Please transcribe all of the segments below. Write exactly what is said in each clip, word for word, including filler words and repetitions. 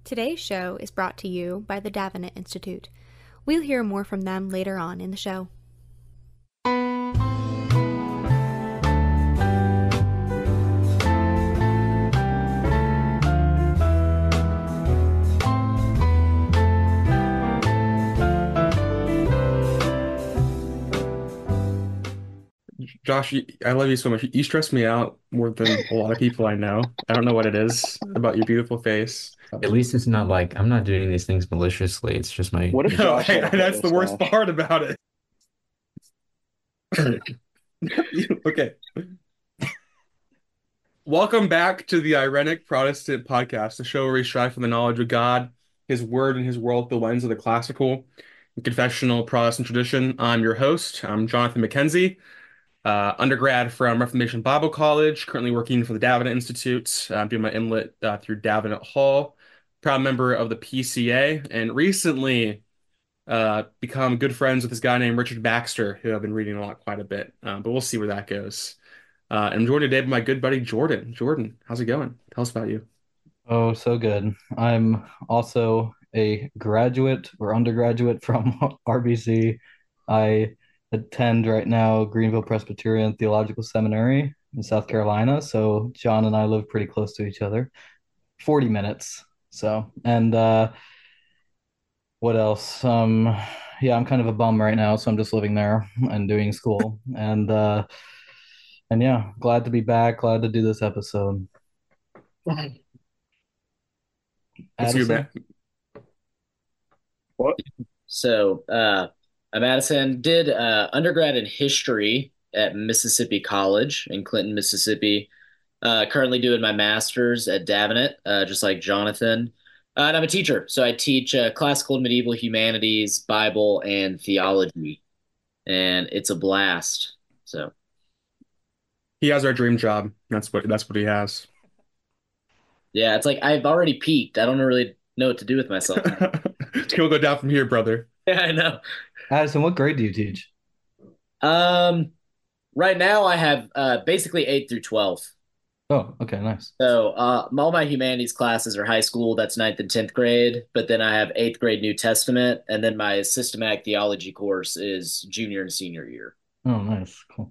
Today's show is brought to you by the Davenant Institute. We'll hear more from them later on in the show. Josh, you- I love you so much. You stress me out more than a lot of people I know. I don't know what it is about your beautiful face. At least it's not like I'm not doing these things maliciously. It's just my What if No, Josh I, had a I- hair that's the worst mustache? part about it. Okay. Welcome back to the Irenic Protestant Podcast, the show where we strive for the knowledge of God, His Word, and His world through the lens of the classical and confessional Protestant tradition. I'm your host. I'm Jonathan McKenzie, uh, undergrad from Reformation Bible College, currently working for the Davenant Institute, uh, doing my inlet uh, through Davenant Hall, proud member of the P C A, and recently uh, become good friends with this guy named Richard Baxter, who I've been reading a lot, quite a bit. Um, but we'll see where that goes. Uh, and I'm joined today by my good buddy Jordan. Jordan, how's it going? Tell us about you. Oh, so good. I'm also a graduate or undergraduate from R B C. I attend right now Greenville Presbyterian Theological Seminary in South Carolina. So John and I live pretty close to each other, forty minutes. So, and uh, what else? Um, yeah, I'm kind of a bum right now, so I'm just living there and doing school. And uh, and yeah, glad to be back. Glad to do this episode. It's you, Addison? man. What? So, uh, I'm Addison, did uh, undergrad in history at Mississippi College in Clinton, Mississippi. Uh, currently doing my master's at Davenant, uh, just like Jonathan. Uh, and I'm a teacher, so I teach uh, classical and medieval humanities, Bible, and theology, and it's a blast. So, He has our dream job. That's what that's what he has. yeah, it's like I've already peaked. I don't really know what to do with myself. He'll go down from here, brother. Yeah, I know. Addison, what grade do you teach? Um, right now I have uh, basically eight through twelve. Oh, okay, nice. So uh, all my humanities classes are high school. That's ninth and tenth grade. But then I have eighth grade New Testament, and then my systematic theology course is junior and senior year. Oh, nice. Cool.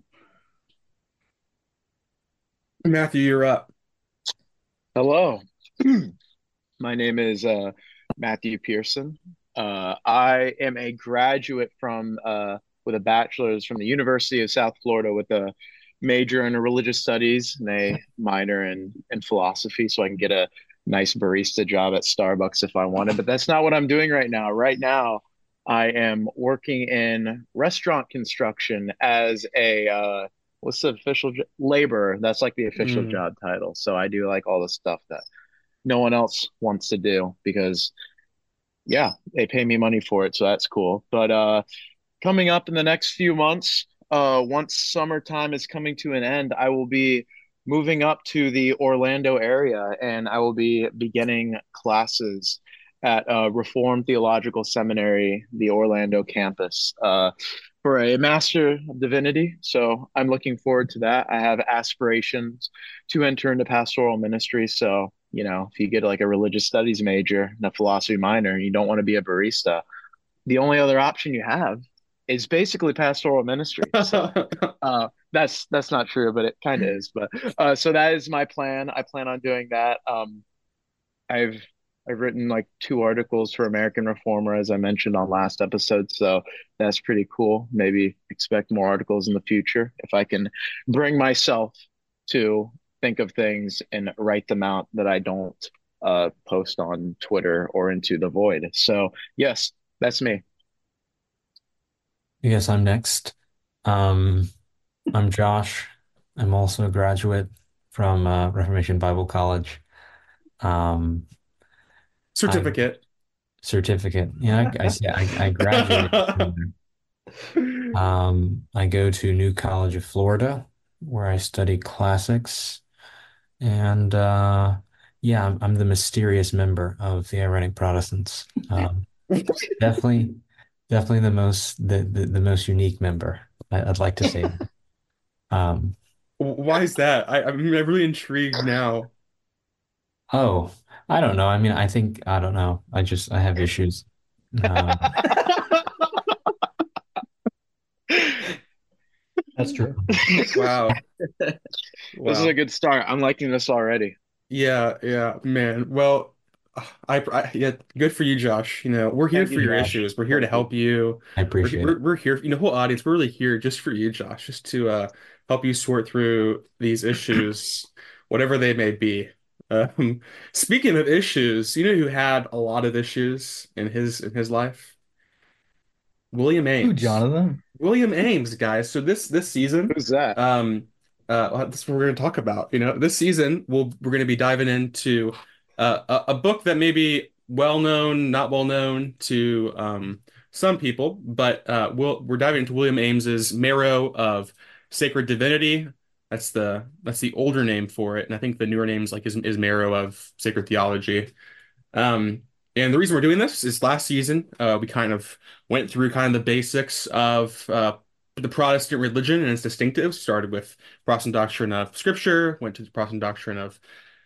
Matthew, you're up. Hello. My name is uh, Matthew Pearson. Uh, I am a graduate from uh, with a bachelor's from the University of South Florida with a major in religious studies and a minor in in philosophy, so I can get a nice barista job at Starbucks if I wanted. But that's not what I'm doing right now. Right now, I am working in restaurant construction as a uh, what's the official j- laborer? That's like the official Mm. job title. So I do like all the stuff that no one else wants to do because yeah, they pay me money for it, so that's cool. But uh coming up in the next few months, uh once summertime is coming to an end, I will be moving up to the Orlando area and I will be beginning classes at uh, Reformed Theological Seminary, the Orlando campus, uh, for a Master of Divinity. So I'm looking forward to that. I have aspirations to enter into pastoral ministry. So, you know, if you get like a religious studies major and a philosophy minor and you don't want to be a barista, the only other option you have is basically pastoral ministry. So uh, that's that's not true, but it kind of is. But uh, so that is my plan. I plan on doing that. Um, I've I've written like two articles for American Reformer, as I mentioned on last episode. So that's pretty cool. Maybe expect more articles in the future if I can bring myself to think of things and write them out that I don't uh, post on Twitter or into the void. So yes, that's me. I guess I'm next. Um, I'm Josh. I'm also a graduate from uh, Reformation Bible College. Um, I Certificate. certificate. Yeah, I, I see. I, I graduated from there. Um, I go to New College of Florida, where I study classics, and uh, yeah, I'm, I'm the mysterious member of the Irenic Protestants. Um, definitely, definitely the most the, the, the most unique member. I, I'd like to say that. Um, Why is that? I, I'm really intrigued now. oh, I don't know. I mean, I think I don't know. I just I have issues. Um, That's true. Wow. This is Wow. a good start. I'm liking this already. Yeah, yeah, man. Well, I, I yeah, good for you, Josh. You know, we're here Thank for you, your Josh. issues. We're here to Thank you. help you. I We're appreciate we're, it. we're here, you know, whole audience. We're really here just for you, Josh, just to uh help you sort through these issues, whatever they may be. Um, speaking of issues, you know who had a lot of issues in his in his life? William Ooh, Ames. Jonathan. William Ames, guys. So this this season, Who's that? um, uh, well, that's what we're going to talk about. You know, this season we'll we're going to be diving into uh, a, a book that may be well known, not well known to um, some people, but uh, we'll we're diving into William Ames's Marrow of Sacred Divinity. That's the that's the older name for it, and I think the newer name is like is, is Marrow of Sacred Theology. Um, and the reason we're doing this is last season, uh, we kind of went through kind of the basics of uh, the Protestant religion and its distinctives. Started with Protestant doctrine of Scripture, went to the Protestant doctrine of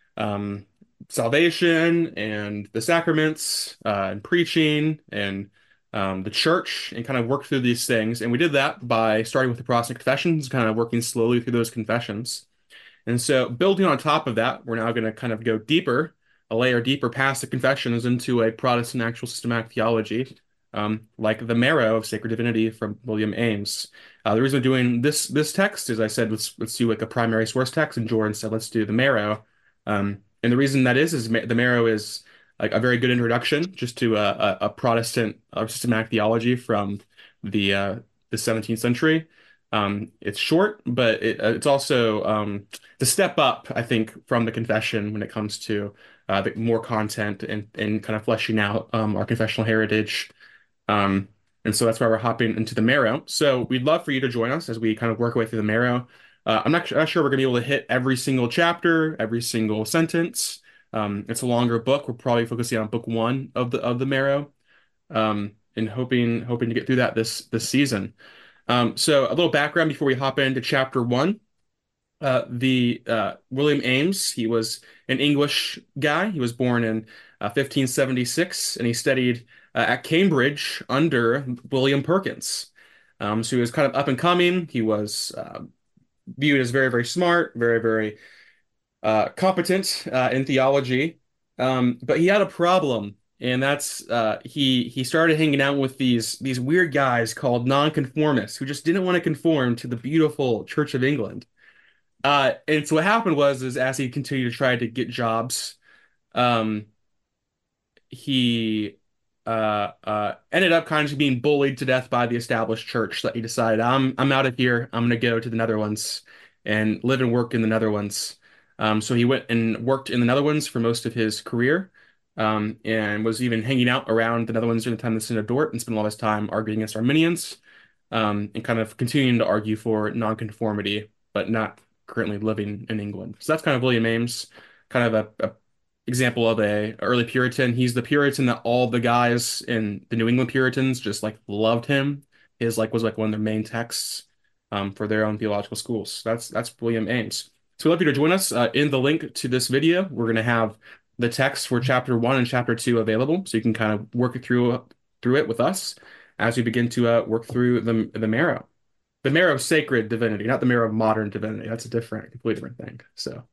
um, salvation and the sacraments uh, and preaching and um, the church, and kind of worked through these things. And we did that by starting with the Protestant confessions, kind of working slowly through those confessions. And so, building on top of that, we're now going to kind of go deeper, a layer deeper past the confessions into a Protestant actual systematic theology, um, like the Marrow of Sacred Divinity from William Ames. Uh, the reason we're doing this this text is I said let's let's do like a primary source text, and Jordan said let's do the Marrow. Um, and the reason that is is ma- the Marrow is like a very good introduction just to a, a, a Protestant uh, systematic theology from the uh, the seventeenth century. Um, it's short, but it, uh, it's also um, the step up, I think, from the confession when it comes to uh, the more content and, and kind of fleshing out um, our confessional heritage. Um, and so that's why we're hopping into the Marrow. So we'd love for you to join us as we kind of work our way through the Marrow. Uh, I'm not, not sure we're going to be able to hit every single chapter, every single sentence. Um, it's a longer book. We're probably focusing on book one of the of the Marrow, um, and hoping hoping to get through that this this season. Um, so a little background before we hop into chapter one. Uh, the uh, William Ames, he was an English guy. He was born in uh, fifteen seventy-six, and he studied uh, at Cambridge under William Perkins. Um, so he was kind of up and coming. He was uh, viewed as very, very smart, very, very uh, competent uh, in theology. Um, but he had a problem, and that's uh, he he started hanging out with these these weird guys called nonconformists who just didn't want to conform to the beautiful Church of England. Uh, and so what happened was, is as he continued to try to get jobs, um, he uh, uh, ended up kind of being bullied to death by the established church. That he decided, I'm I'm out of here. I'm going to go to the Netherlands and live and work in the Netherlands. Um, so he went and worked in the Netherlands for most of his career, um, and was even hanging out around the Netherlands during the time of the Synod of Dort, and spent a lot of his time arguing against Arminians, um, and kind of continuing to argue for nonconformity, but not currently living in England. So that's kind of William Ames, kind of a, a example of a early Puritan. He's the Puritan that all the guys in the New England Puritans just like loved him. His like was like one of their main texts um, for their own theological schools. That's that's William Ames. So we'd love you to join us. Uh, in the link to this video, we're going to have the text for chapter one and chapter two available, so you can kind of work through through it with us as we begin to uh, work through the the Marrow. The Marrow of Sacred Divinity, not the Marrow of Modern Divinity. That's a different, completely different thing. So.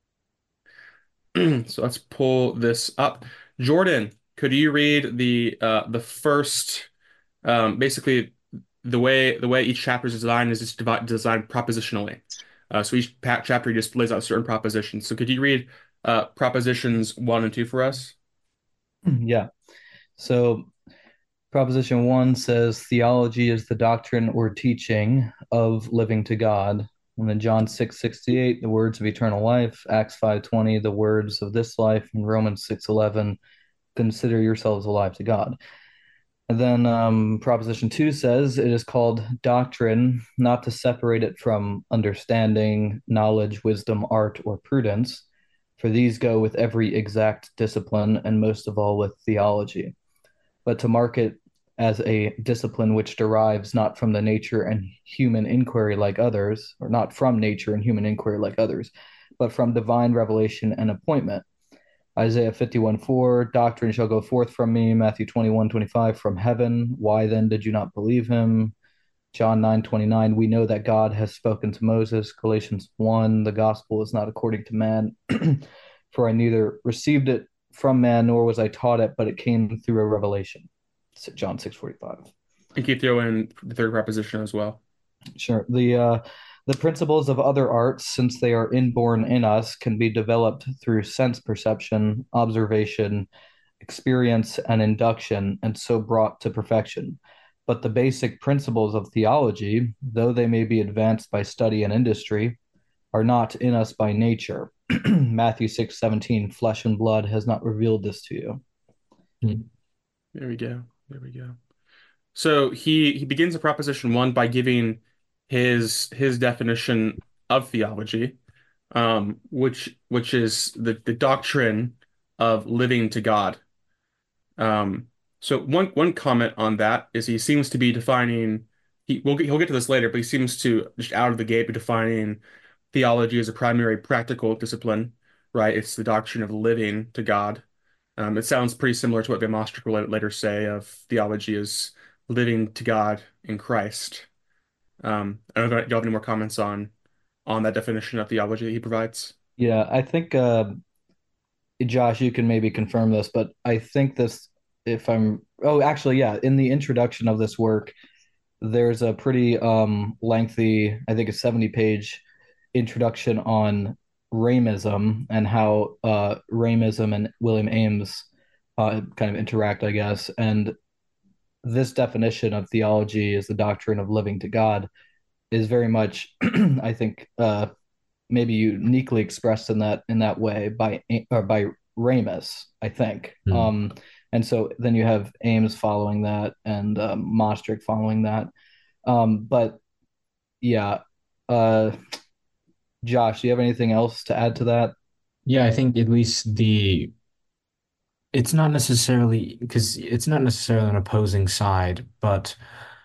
So let's pull this up. Jordan, could you read the uh, the first um, basically the way the way each chapter is designed is just divi- designed propositionally. Uh, so each pa- chapter just lays out certain propositions. So could you read uh, propositions one and two for us? Yeah. So Proposition one says theology is the doctrine or teaching of living to God. And then John six sixty-eight, the words of eternal life. Acts five twenty, the words of this life. And Romans six eleven, consider yourselves alive to God. And then um, Proposition two says it is called doctrine, not to separate it from understanding, knowledge, wisdom, art, or prudence, for these go with every exact discipline, and most of all with theology, but to mark it as a discipline which derives not from the nature and human inquiry like others, or not from nature and human inquiry like others, but from divine revelation and appointment. Isaiah fifty-one four, doctrine shall go forth from me. Matthew twenty-one twenty-five, from heaven. Why then did you not believe him? John nine twenty-nine, we know that God has spoken to Moses. Galatians one, the gospel is not according to man, for I neither received it from man nor was I taught it, but it came through a revelation. John six forty-five. And keep throw in the third preposition as well. Sure. The uh, the principles of other arts, since they are inborn in us, can be developed through sense perception, observation, experience, and induction, and so brought to perfection. But the basic principles of theology, though they may be advanced by study and industry, are not in us by nature. Matthew six seventeen, flesh and blood has not revealed this to you. There we go. There we go. So he he begins the proposition one by giving his his definition of theology, um, which which is the, the doctrine of living to God. Um, so one one comment on that is he seems to be defining he we'll get, he'll get to this later, but he seems to just out of the gate be defining theology as a primary practical discipline, right? It's the doctrine of living to God. Um, it sounds pretty similar to what Van Mastricht will later say of theology as living to God in Christ. Um, I don't know if you have any more comments on on that definition of theology that he provides. Yeah, I think uh, Josh, you can maybe confirm this, but I think this, if I'm, oh, actually, yeah, in the introduction of this work, there's a pretty um, lengthy, I think a seventy page introduction on Ramism and how uh, Ramism and William Ames uh, kind of interact, I guess. And this definition of theology as the doctrine of living to God is very much, I think, uh, maybe uniquely expressed in that in that way by or by Ramus, I think. Mm. Um, and so then you have Ames following that and um, Mostrick following that. Um, but yeah, uh, Josh, do you have anything else to add to that? Yeah, I think at least the it's not necessarily because it's not necessarily an opposing side, but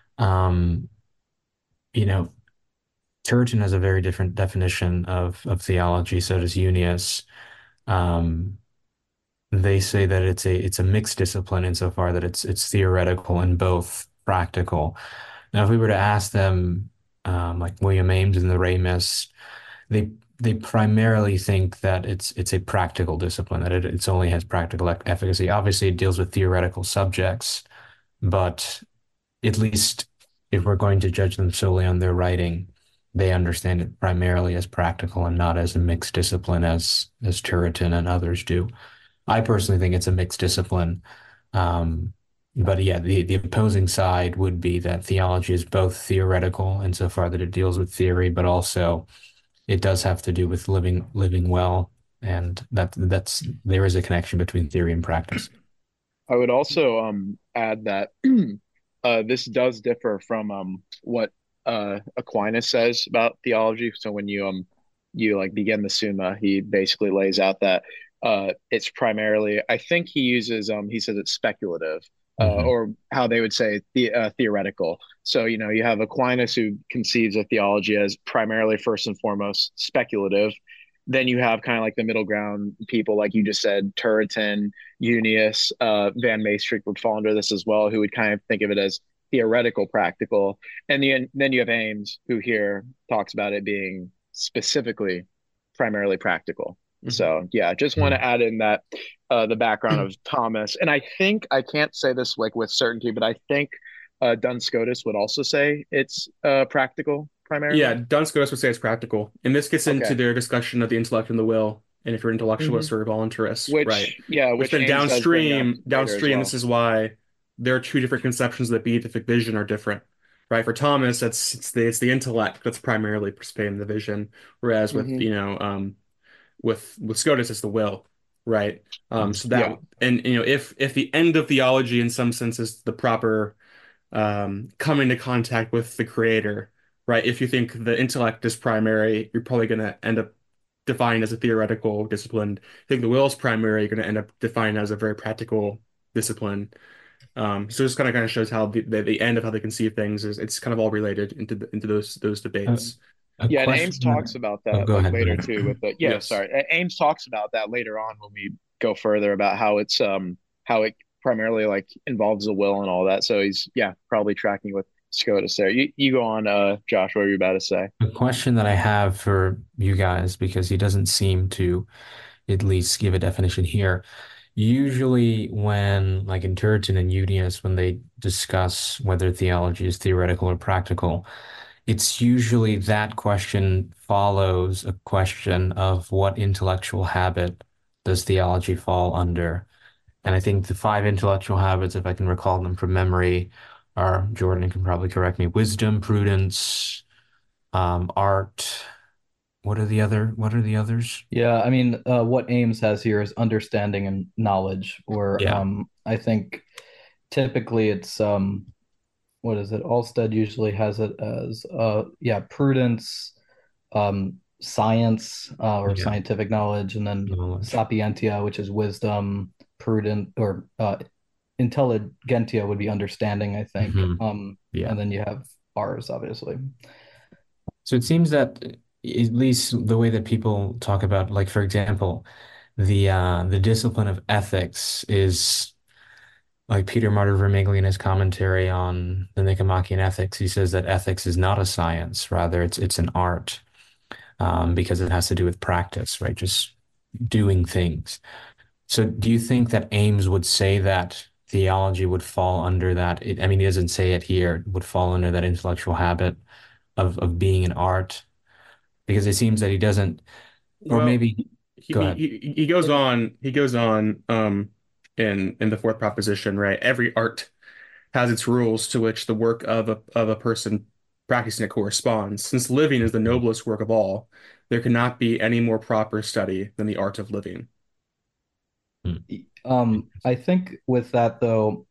um, you know, Turretin has a very different definition of of theology, so does Unius. Um, they say that it's a it's a mixed discipline insofar that it's it's theoretical and both practical. Now, if we were to ask them, um, like William Ames and the Ramus, they they primarily think that it's it's a practical discipline, that it it's only has practical e- efficacy. Obviously, it deals with theoretical subjects, but at least if we're going to judge them solely on their writing, they understand it primarily as practical and not as a mixed discipline as as Turretin and others do. I personally think it's a mixed discipline. Um, but yeah, the, the opposing side would be that theology is both theoretical insofar that it deals with theory, but also it does have to do with living living well, and that that's there is a connection between theory and practice. I would also um, add that uh, this does differ from um, what uh, Aquinas says about theology. So when you um you like begin the Summa, he basically lays out that uh, it's primarily, I think he uses um he says it's speculative. Uh, Mhm. or how they would say the uh, theoretical. So you know you have Aquinas who conceives of theology as primarily first and foremost speculative. Then you have kind of like the middle ground people, like you just said, Turretin, Unius, uh, Van Mastricht would fall under this as well, who would kind of think of it as theoretical, practical. And then, then you have Ames, who here talks about it being specifically primarily practical. Mhm. So yeah, just want to add in that uh, the background of Thomas. And I think, I can't say this like with certainty, but I think uh, Duns Scotus would also say it's uh, practical primarily. Yeah, Duns Scotus would say it's practical. And this gets into Okay. their discussion of the intellect and the will, and if you're intellectualist Mhm. or voluntarist, Which, right? yeah, Which which then Ames does bring up downstream, later as downstream, well. this is why there are two different conceptions of the beatific vision are different, right? For Thomas, that's it's the it's the intellect that's primarily participating in the vision, whereas with Mhm. you know um with with Scotus it's the will, right? Um, so that Yeah. and you know if if the end of theology in some sense is the proper um coming to contact with the creator, right? If you think the intellect is primary, you're probably going to end up defined as a theoretical discipline. If you think the will is primary, you're going to end up defined as a very practical discipline. Um, so this kind of kind of shows how the, the the end of how they conceive things is it's kind of all related into the, into those those Uh, debates. A Yeah, and question Ames that, talks about oh, that go like ahead, go later ahead. too with the yeah, Yes. sorry. A- Ames talks about that later on when we go further about how it's um how it primarily like involves the will and all that. So he's yeah, probably tracking with SCOTUS there. You you go on, uh Josh, what were you about to say? A question that I have for you guys, because he doesn't seem to at least give a definition here. Usually, when, like in Turretin and Unius, when they discuss whether theology is theoretical or practical, it's usually that question follows a question of what intellectual habit does theology fall under? And I think the five intellectual habits, if I can recall them from memory, are, Jordan can probably correct me, wisdom, prudence, um, art. What are the other, what are the others? Yeah, I mean, uh, what Ames has here is understanding and knowledge, or Yeah. um, I think typically it's um, what is it? Alstead usually has it as uh, yeah, prudence, um, science uh, or Yeah. scientific knowledge, and then Knowledge. sapientia, which is wisdom, prudent or uh, intelligentsia would be understanding, I think. Hmm. Um, Yeah. and then you have ours, obviously. So it seems that at least the way that people talk about, like for example, the uh, the discipline of ethics is like Peter Martyr Vermigli in his commentary on the Nicomachean Ethics. He says that ethics is not a science, rather it's it's an art, um, because it has to do with practice, right? Just doing things. So do you think that Ames would say that theology would fall under that? It, I mean, he doesn't say it here, would fall under that intellectual habit of of being an art, because it seems that he doesn't, or Well, maybe he go ahead. he he goes on he goes on um in in the fourth proposition, right? Every art has its rules to which the work of a of a person practicing it corresponds. Since living is the noblest work of all, there cannot be any more proper study than the art of living. Hmm. Um, I think with that though,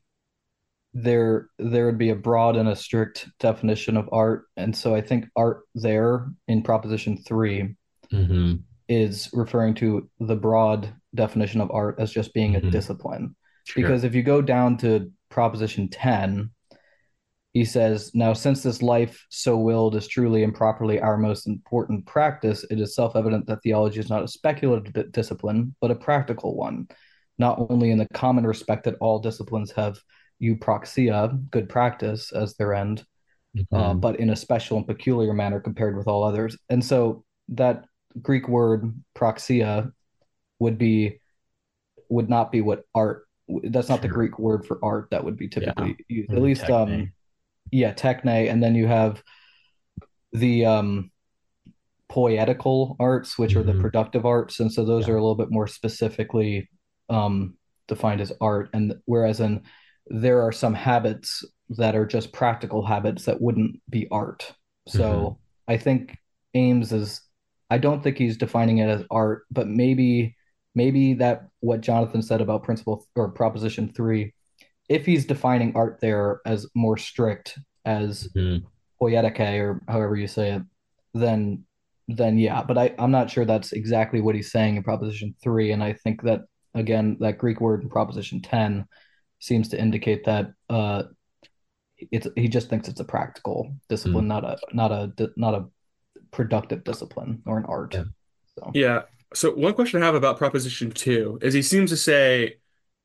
there there would be a broad and a strict definition of art, and so I think art there in Proposition Three Hmm. is referring to the broad definition of art as just being a Hmm. discipline. Sure. Because if you go down to Proposition ten, he says, now, since this life so willed is truly and properly our most important practice, it is self evident that theology is not a speculative di- discipline, but a practical one, not only in the common respect that all disciplines have eupraxia, good practice, as their end, uh, Hmm. but in a special and peculiar manner compared with all others. And so that Greek word praxia would be would not be what art. That's not the Sure. Greek word for art that would be Yeah. typically used. At Mm, least, um, techne. yeah, techne, and then you have the um, poetical arts, which are the Hmm. productive arts, and so those Yeah. are a little bit more specifically um, defined as art. And whereas in there are some habits that are just practical habits that wouldn't be art. Hmm. So I think Ames is, I don't think he's defining it as art, but maybe maybe that what Jonathan said about principle or proposition three, if he's defining art there as more strict as Hmm. poietic or however you say it, then then yeah. But I, I'm not sure that's exactly what he's saying in Proposition three. And I think that again, that Greek word in Proposition ten seems to indicate that uh it's he just thinks it's a practical Hmm. discipline, not a not a not a productive discipline or an art. Yeah. So Yeah. So one question I have about Proposition Two is he seems to say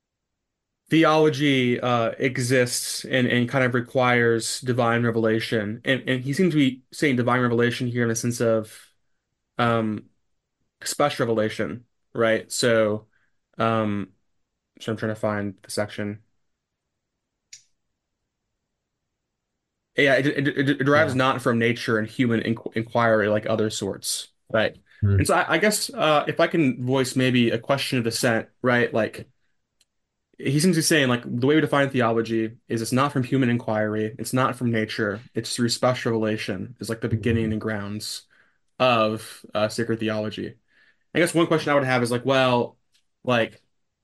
theology uh, exists and, and kind of requires divine revelation. And, and he seems to be saying divine revelation here in the sense of um, special revelation, right? So, um, so I'm trying to find the section. Yeah, it, it, it it derives Yeah. not from nature and human inqu inquiry like other sorts, right? Hmm. And so I, I guess uh, if I can voice maybe a question of dissent, right? Like he seems to be saying like the way we define theology is it's not from human inquiry, it's not from nature, it's through special revelation is like the beginning Hmm. and grounds of uh, sacred theology. I guess one question I would have is like, well, like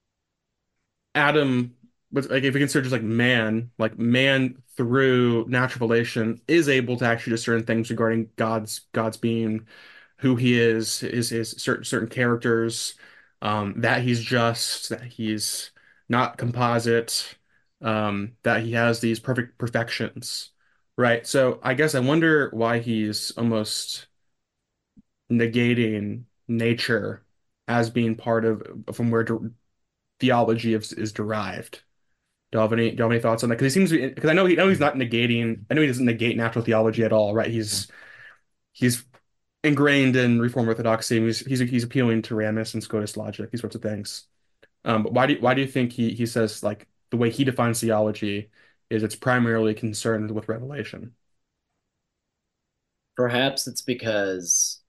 Adam, but like if we consider just like man, like man through natural revelation is able to actually discern things regarding God's God's being, who he is, his his certain certain characters, um, that he's just, that he's not composite, um, that he has these perfect perfections, right? So I guess I wonder why he's almost negating nature as being part of from where de theology is, is derived. Do you have any do you have any thoughts on that? Because he seems to be, because I know he I know he's not negating, I know he doesn't negate natural theology at all, right? He's he's ingrained in Reformed Orthodoxy. He's he's he's appealing to Rammus and Scotus logic, these sorts of things. Um, but why do why do you think he he says like the way he defines theology is it's primarily concerned with revelation? Perhaps it's because,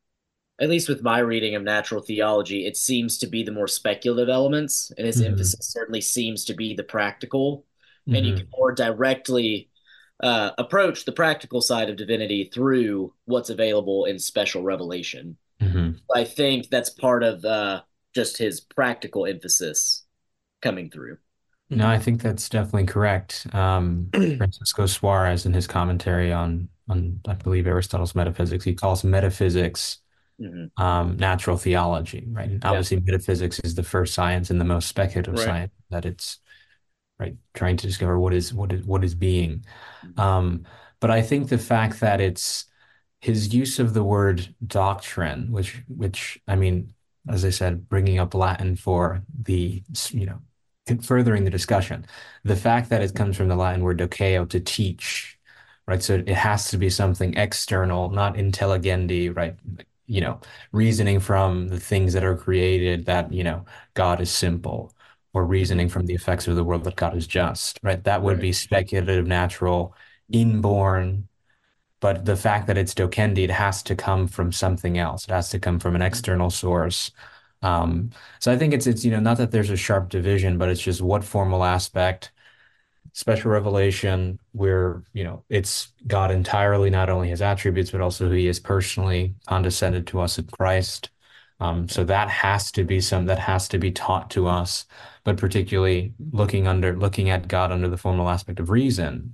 at least with my reading of natural theology, it seems to be the more speculative elements, and his Hmm. emphasis certainly seems to be the practical. And you can Hmm. more directly uh, approach the practical side of divinity through what's available in special revelation. Hmm. I think that's part of uh, just his practical emphasis coming through. No, I think that's definitely correct. Um, Francisco Suarez, in his commentary on on I believe Aristotle's Metaphysics, he calls metaphysics Mhm. um, natural theology, right? And Yeah. obviously, metaphysics is the first science and the most speculative Right. science, that it's right trying to discover what is what is what is being. Um, but I think the fact that it's his use of the word doctrine, which which I mean, as I said, bringing up Latin for the, you know, furthering the discussion, the fact that it comes from the Latin word doceo, to teach, right? So it has to be something external, not intelligendi, right? You know, reasoning from the things that are created, that, you know, God is simple, or reasoning from the effects of the world that God is just, right? That would Right. be speculative, natural, inborn. But the fact that it's docendi, it has to come from something else. It has to come from an external source. Um, so I think it's it's you know, not that there's a sharp division, but it's just what formal aspect, special revelation, where, you know, it's God entirely, not only his attributes, but also who he is personally, condescended to us in Christ. Um, so that has to be some that has to be taught to us, but particularly looking under looking at God under the formal aspect of reason,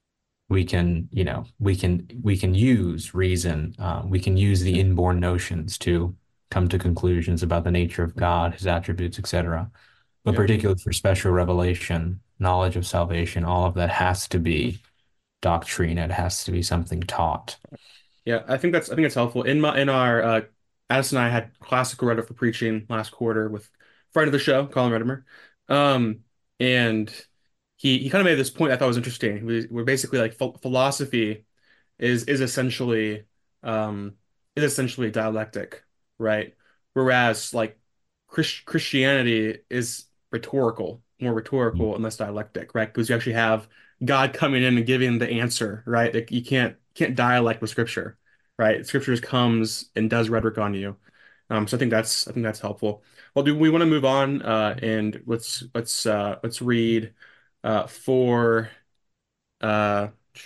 we can, you know, we can we can use reason, uh, we can use the inborn notions to come to conclusions about the nature of God, his attributes, et cetera. But Yeah. particularly for special revelation, knowledge of salvation, all of that has to be doctrine. It has to be something taught. Yeah, I think that's I think it's helpful. In my in our uh Addison and I had classical rhetoric for preaching last quarter with friend of the show, Colin Redimer. Um and he he kind of made this point I thought was interesting. We, we're basically like ph philosophy is is essentially um is essentially dialectic, right? Whereas like Christ Christianity is rhetorical, more rhetorical and less dialectic, right? Because you actually have God coming in and giving the answer, right? Like you can't can't dialect with Scripture, right? Scripture just comes and does rhetoric on you. Um, so I think that's I think that's helpful. Well, do we want to move on uh, and let's let's uh, let's read uh, for uh,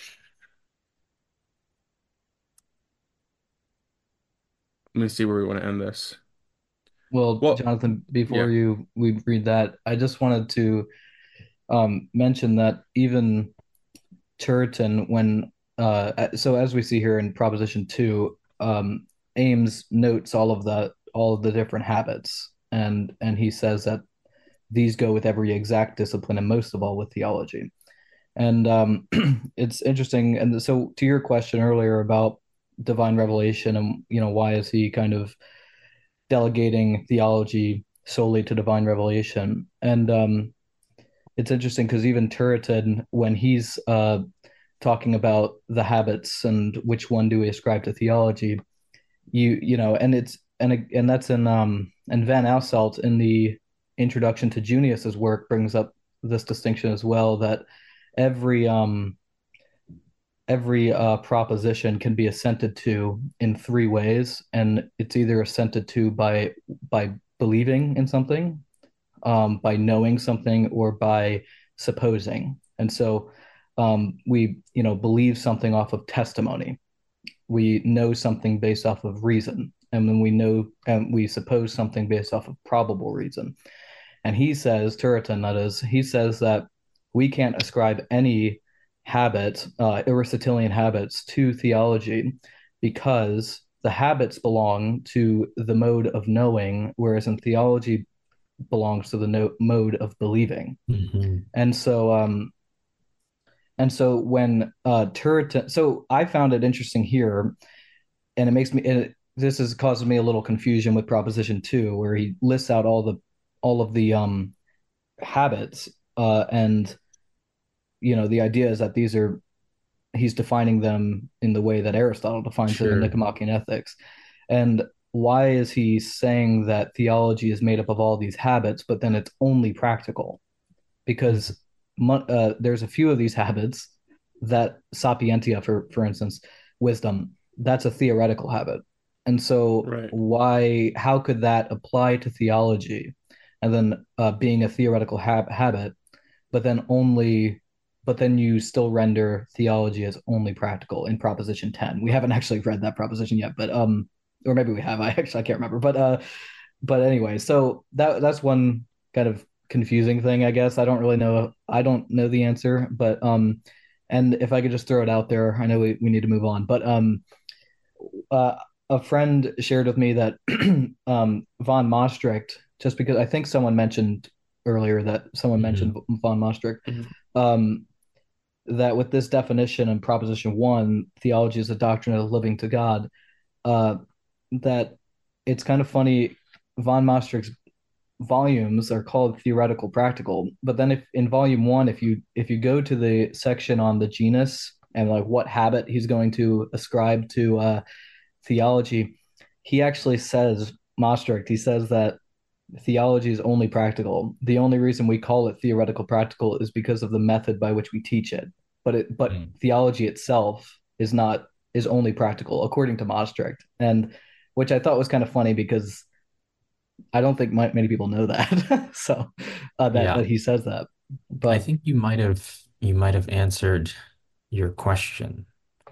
let me see where we want to end this. Well, Well, Jonathan, before yeah, you we read that, I just wanted to um, mention that even Turretin, when uh, so as we see here in Proposition Two, um, Ames notes all of the all of the different habits, and and he says that these go with every exact discipline, and most of all with theology. And um, it's interesting. And so, to your question earlier about divine revelation, and you know, why is he kind of delegating theology solely to divine revelation? And um, it's interesting because even Turretin, when he's uh, talking about the habits and which one do we ascribe to theology, you you know, and it's and and that's in um and Van Asselt in the introduction to Junius's work brings up this distinction as well, that every um every uh, proposition can be assented to in three ways, and it's either assented to by by believing in something, um, by knowing something, or by supposing. And so um, we, you know, believe something off of testimony. We know something based off of reason, and then we know and we suppose something based off of probable reason. And he says, Turretin, that is, he says that we can't ascribe any habit, uh, Aristotelian habits, to theology because the habits belong to the mode of knowing, whereas in theology belongs to the no- mode of believing. Mhm. And so, um, And so when uh Turretin, so I found it interesting here, and it makes me it, this is causing me a little confusion with Proposition Two, where he lists out all the all of the um habits, uh, and you know the idea is that these are he's defining them in the way that Aristotle defines them in Sure. Nicomachean Ethics. And why is he saying that theology is made up of all these habits, but then it's only practical? Because uh, there's a few of these habits that sapientia, for for instance, wisdom, that's a theoretical habit. And so Right. why, how could that apply to theology? And then uh, being a theoretical hab habit, but then only, but then you still render theology as only practical in Proposition ten. We haven't actually read that proposition yet, but um, or maybe we have. I actually I can't remember. But uh, but anyway, so that that's one kind of confusing thing, I guess. I don't really know. I don't know the answer, but um, and if I could just throw it out there, I know we, we need to move on, but um, uh, a friend shared with me that um, von Maastricht, just because I think someone mentioned earlier that someone Mhm. mentioned von Maastricht, Mhm. um, that with this definition in Proposition One, theology is a doctrine of living to God, uh, that it's kind of funny. Von Maastricht's volumes are called theoretical practical, but then if in volume one, if you if you go to the section on the genus and like what habit he's going to ascribe to uh, theology, he actually says Maastricht. He says that theology is only practical. The only reason we call it theoretical practical is because of the method by which we teach it. But it but Mm. theology itself is not is only practical according to Maastricht, and which I thought was kind of funny because I don't think my, many people know that. So uh, that Yeah, that he says that. I But think you might have you might have answered your question.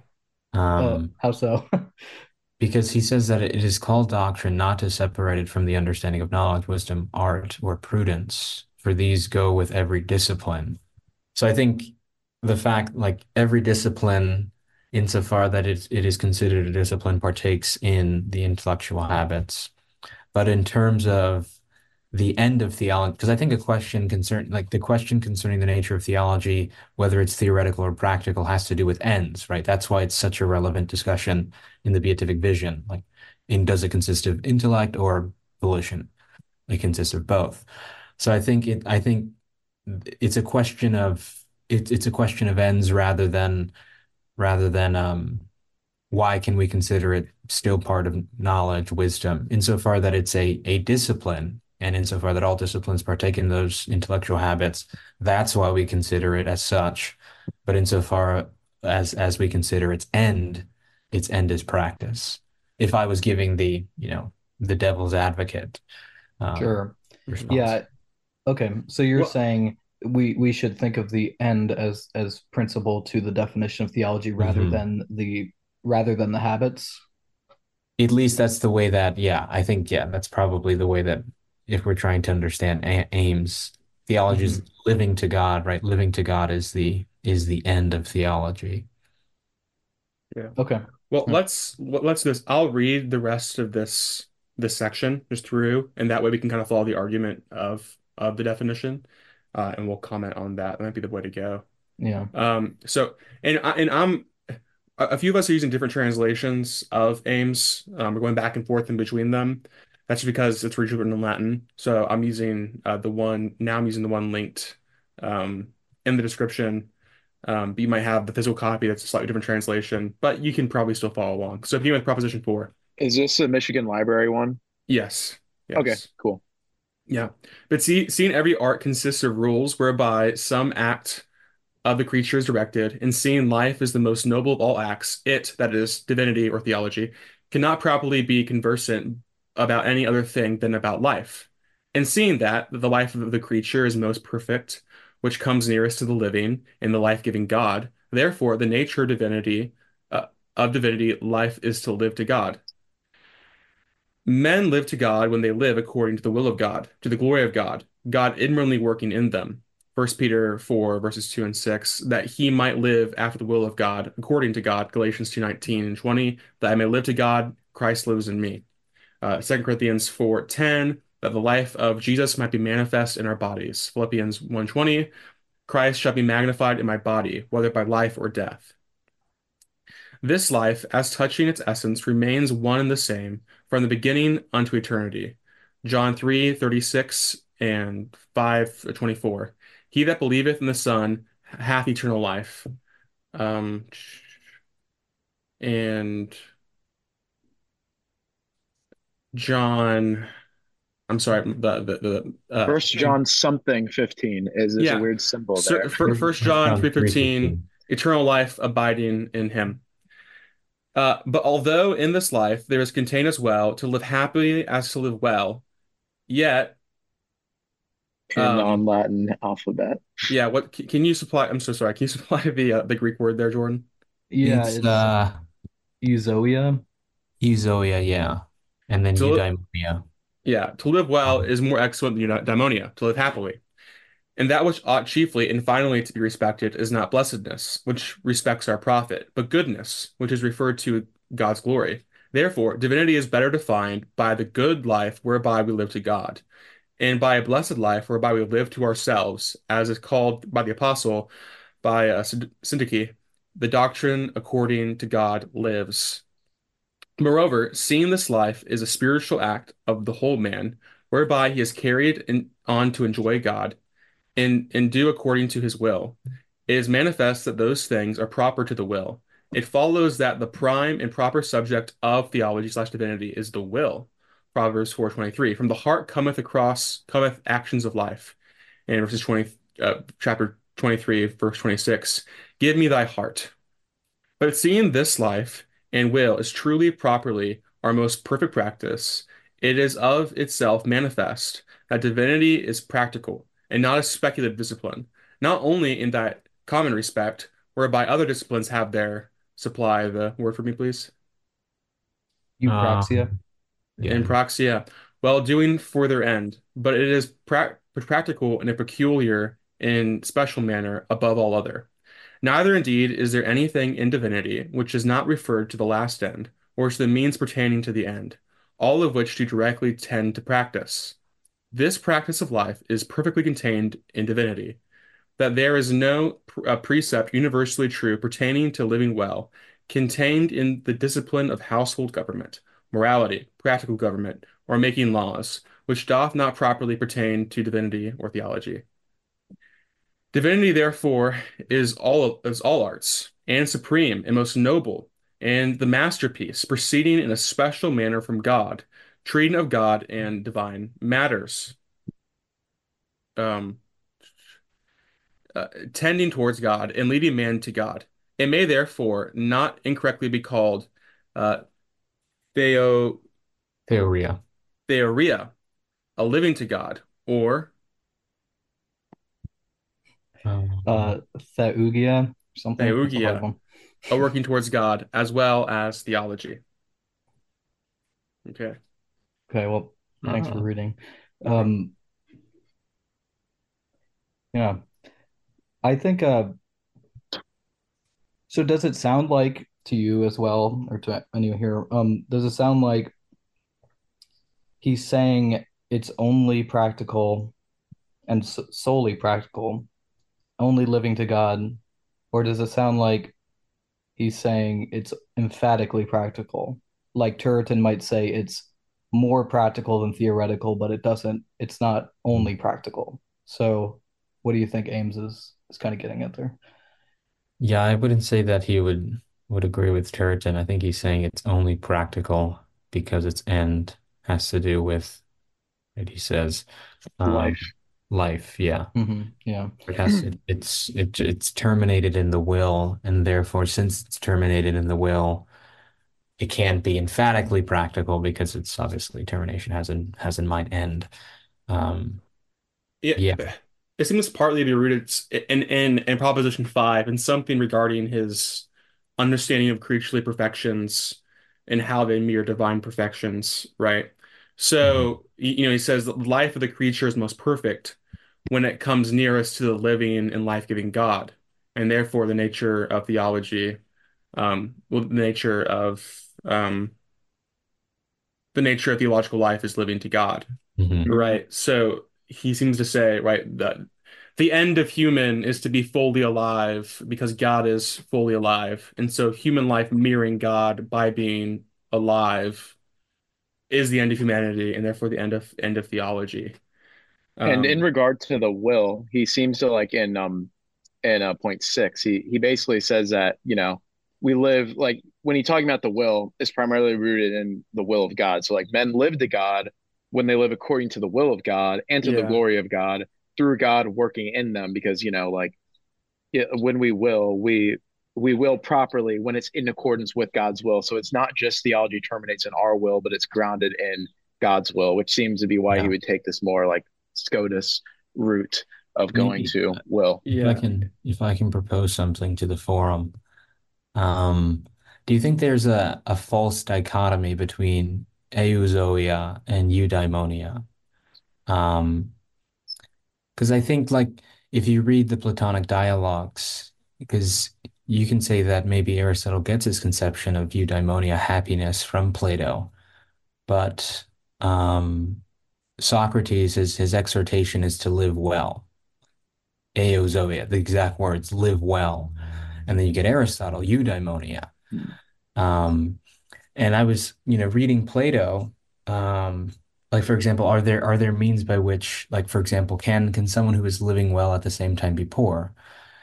uh, Um, how so? because he says that it is called doctrine not to separate it from the understanding of knowledge, wisdom, art, or prudence, for these go with every discipline. So I think the fact, like every discipline, insofar that it, it is considered a discipline, partakes in the intellectual habits. But in terms of the end of theology, because I think a question concern, like the question concerning the nature of theology, whether it's theoretical or practical, has to do with ends, right? That's why it's such a relevant discussion in the beatific vision. Like, in does it consist of intellect or volition? It consists of both. So I think it, I think it's a question of it's it's a question of ends rather than rather than um why can we consider it still part of knowledge, wisdom, insofar that it's a, a discipline, and insofar that all disciplines partake in those intellectual habits, that's why we consider it as such. But insofar as as we consider its end, its end is practice. If I was giving the, you know, the devil's advocate um, Sure. response. Yeah. Okay. So you're Well, saying we we should think of the end as as principal to the definition of theology rather Mhm. than the rather than the habits. At least that's the way that, yeah, I think, yeah, that's probably the way that if we're trying to understand a aims, theology is Mhm. living to God, right? Living to God is the is the end of theology. yeah. Okay. Well, Yeah. let's let's do this. I'll read the rest of this this section just through, and that way we can kind of follow the argument of of the definition, uh, and we'll comment on that. That might be the way to go. Yeah. Um, so, and I, and I'm a a few of us are using different translations of Ames. Um, we're going back and forth in between them. That's because it's originally written in Latin. So I'm using uh, the one now. I'm using the one linked um, in the description. Um, but you might have the physical copy that's a slightly different translation, but you can probably still follow along. So if you with Proposition Four, Is this the Michigan Library one? yes, Okay, yes. cool. Yeah. But see, seeing every art consists of rules whereby some act of the creature is directed, and seeing life as the most noble of all acts, it, that is, divinity or theology, cannot properly be conversant about any other thing than about life. And seeing that the life of the creature is most perfect, which comes nearest to the living and the life-giving God, therefore the nature of divinity, uh, of divinity, life is to live to God. Men live to God when they live according to the will of God, to the glory of God, God inwardly working in them. First Peter four, verses two and six, that he might live after the will of God, according to God, Galatians two nineteen and twenty, that I may live to God, Christ lives in me. Uh, Second Corinthians four ten, that the life of Jesus might be manifest in our bodies. Philippians one twenty, Christ shall be magnified in my body, whether by life or death. This life, as touching its essence, remains one and the same from the beginning unto eternity. John three thirty-six and five twenty-four. He that believeth in the Son hath eternal life. Um, and John, I'm sorry, the the, the uh, First John something fifteen is there's a yeah, weird symbol Sir- there. fir- First First John John three fifteen, three fifteen. eternal life abiding in him. Uh, but although in this life there is contained as well to live happily as to live well, yet, In um, non-Latin alphabet. yeah, what c- can you supply? I'm so sorry. Can you supply the uh, the Greek word there, Jordan? Yeah, It's it's uh euzoia. euzoia, yeah. And then To li eudaimonia. yeah, to live well Um, is more excellent than eudaimonia, to live happily. And that which ought chiefly and finally to be respected is not blessedness, which respects our profit, but goodness, which is referred to God's glory. Therefore, divinity is better defined by the good life whereby we live to God, and by a blessed life whereby we live to ourselves, as is called by the apostle, by uh, Syn- Syntyche, the doctrine according to God lives. Moreover, seeing this life is a spiritual act of the whole man, whereby he is carried in, on to enjoy God and, and do according to his will. It is manifest that those things are proper to the will. It follows that the prime and proper subject of theology slash divinity is the will. Proverbs four twenty-three. From the heart cometh across cometh actions of life. And verses twenty, uh, chapter twenty-three, verse twenty-six. Give me thy heart. But seeing this life and will is truly properly our most perfect practice, it is of itself manifest that divinity is practical and not a speculative discipline, not only in that common respect, whereby other disciplines have their supply the word for me, please. Eupraxia. um, yeah. In praxia, well doing for their end, but it is pra practical in a peculiar and special manner above all other. Neither indeed is there anything in divinity which is not referred to the last end, or to the means pertaining to the end, all of which do directly tend to practice. This practice of life is perfectly contained in divinity, that there is no pr- uh, precept universally true pertaining to living well, contained in the discipline of household government, morality, practical government, or making laws, which doth not properly pertain to divinity or theology. Divinity, therefore, is all is all arts, and supreme and most noble, and the masterpiece, proceeding in a special manner from God, treating of God and divine matters, um, uh, tending towards God and leading man to God. It may therefore not incorrectly be called uh, theo Theoria. theoria, a living to God, or Um, Uh, Theugia or something. That's a hard theurgia, one. a working towards God, as well as theology. Okay. Okay, well, thanks for ah, reading. No problem. Um, yeah, I think uh so does it sound like to you as well, or to anyone here, um, does it sound like he's saying it's only practical and s solely practical, only living to God, or does it sound like he's saying it's emphatically practical? Like Turretin might say it's more practical than theoretical, but it doesn't, it's not only practical. So what do you think Ames is is kind of getting at there? yeah, I wouldn't say that he would would agree with Turretin. I think he's saying it's only practical because its end has to do with what he says, um, Life. life. Yeah, Hmm. Yeah. it has it, it's it, it's terminated in the will, and therefore, since it's terminated in the will, it can't be emphatically practical because it's obviously termination has in has in mind end. Um, Yeah, yeah. it seems partly to be rooted in, in, in Proposition five and something regarding his understanding of creaturely perfections and how they mirror divine perfections, right? Mhm. So, y- you know, he says that the life of the creature is most perfect when it comes nearest to the living and life-giving God, and therefore the nature of theology, um, well, the nature of um, the nature of theological life is living to God. Mhm. Right. So he seems to say, right, that the end of human is to be fully alive because God is fully alive. And so human life mirroring God by being alive is the end of humanity and therefore the end of end of theology. And in Um, regard to the will, he seems to like in um in uh, point six, he he basically says that, you know, we live like when he's talking about the will, it's primarily rooted in the will of God. So like men live to God when they live according to the will of God and to the yeah. glory of God through God working in them, because you know like yeah, when we will, we we will properly when it's in accordance with God's will. So it's not just theology terminates in our will, but it's grounded in God's will, which seems to be why he Yeah. would take this more like SCOTUS route of going Maybe to will. if I Yeah. can if I can propose something to the forum, um, do you think there's a, a false dichotomy between euzoia and eudaimonia? Um, because I think like if you read the Platonic dialogues, because you can say that maybe Aristotle gets his conception of eudaimonia, happiness, from Plato, but um, Socrates, his his exhortation is to live well. Eozoia, the exact words, live well. And then you get Aristotle, eudaimonia. Um, and I was, you know, reading Plato, um, like for example, are there are there means by which, like for example, can can someone who is living well at the same time be poor?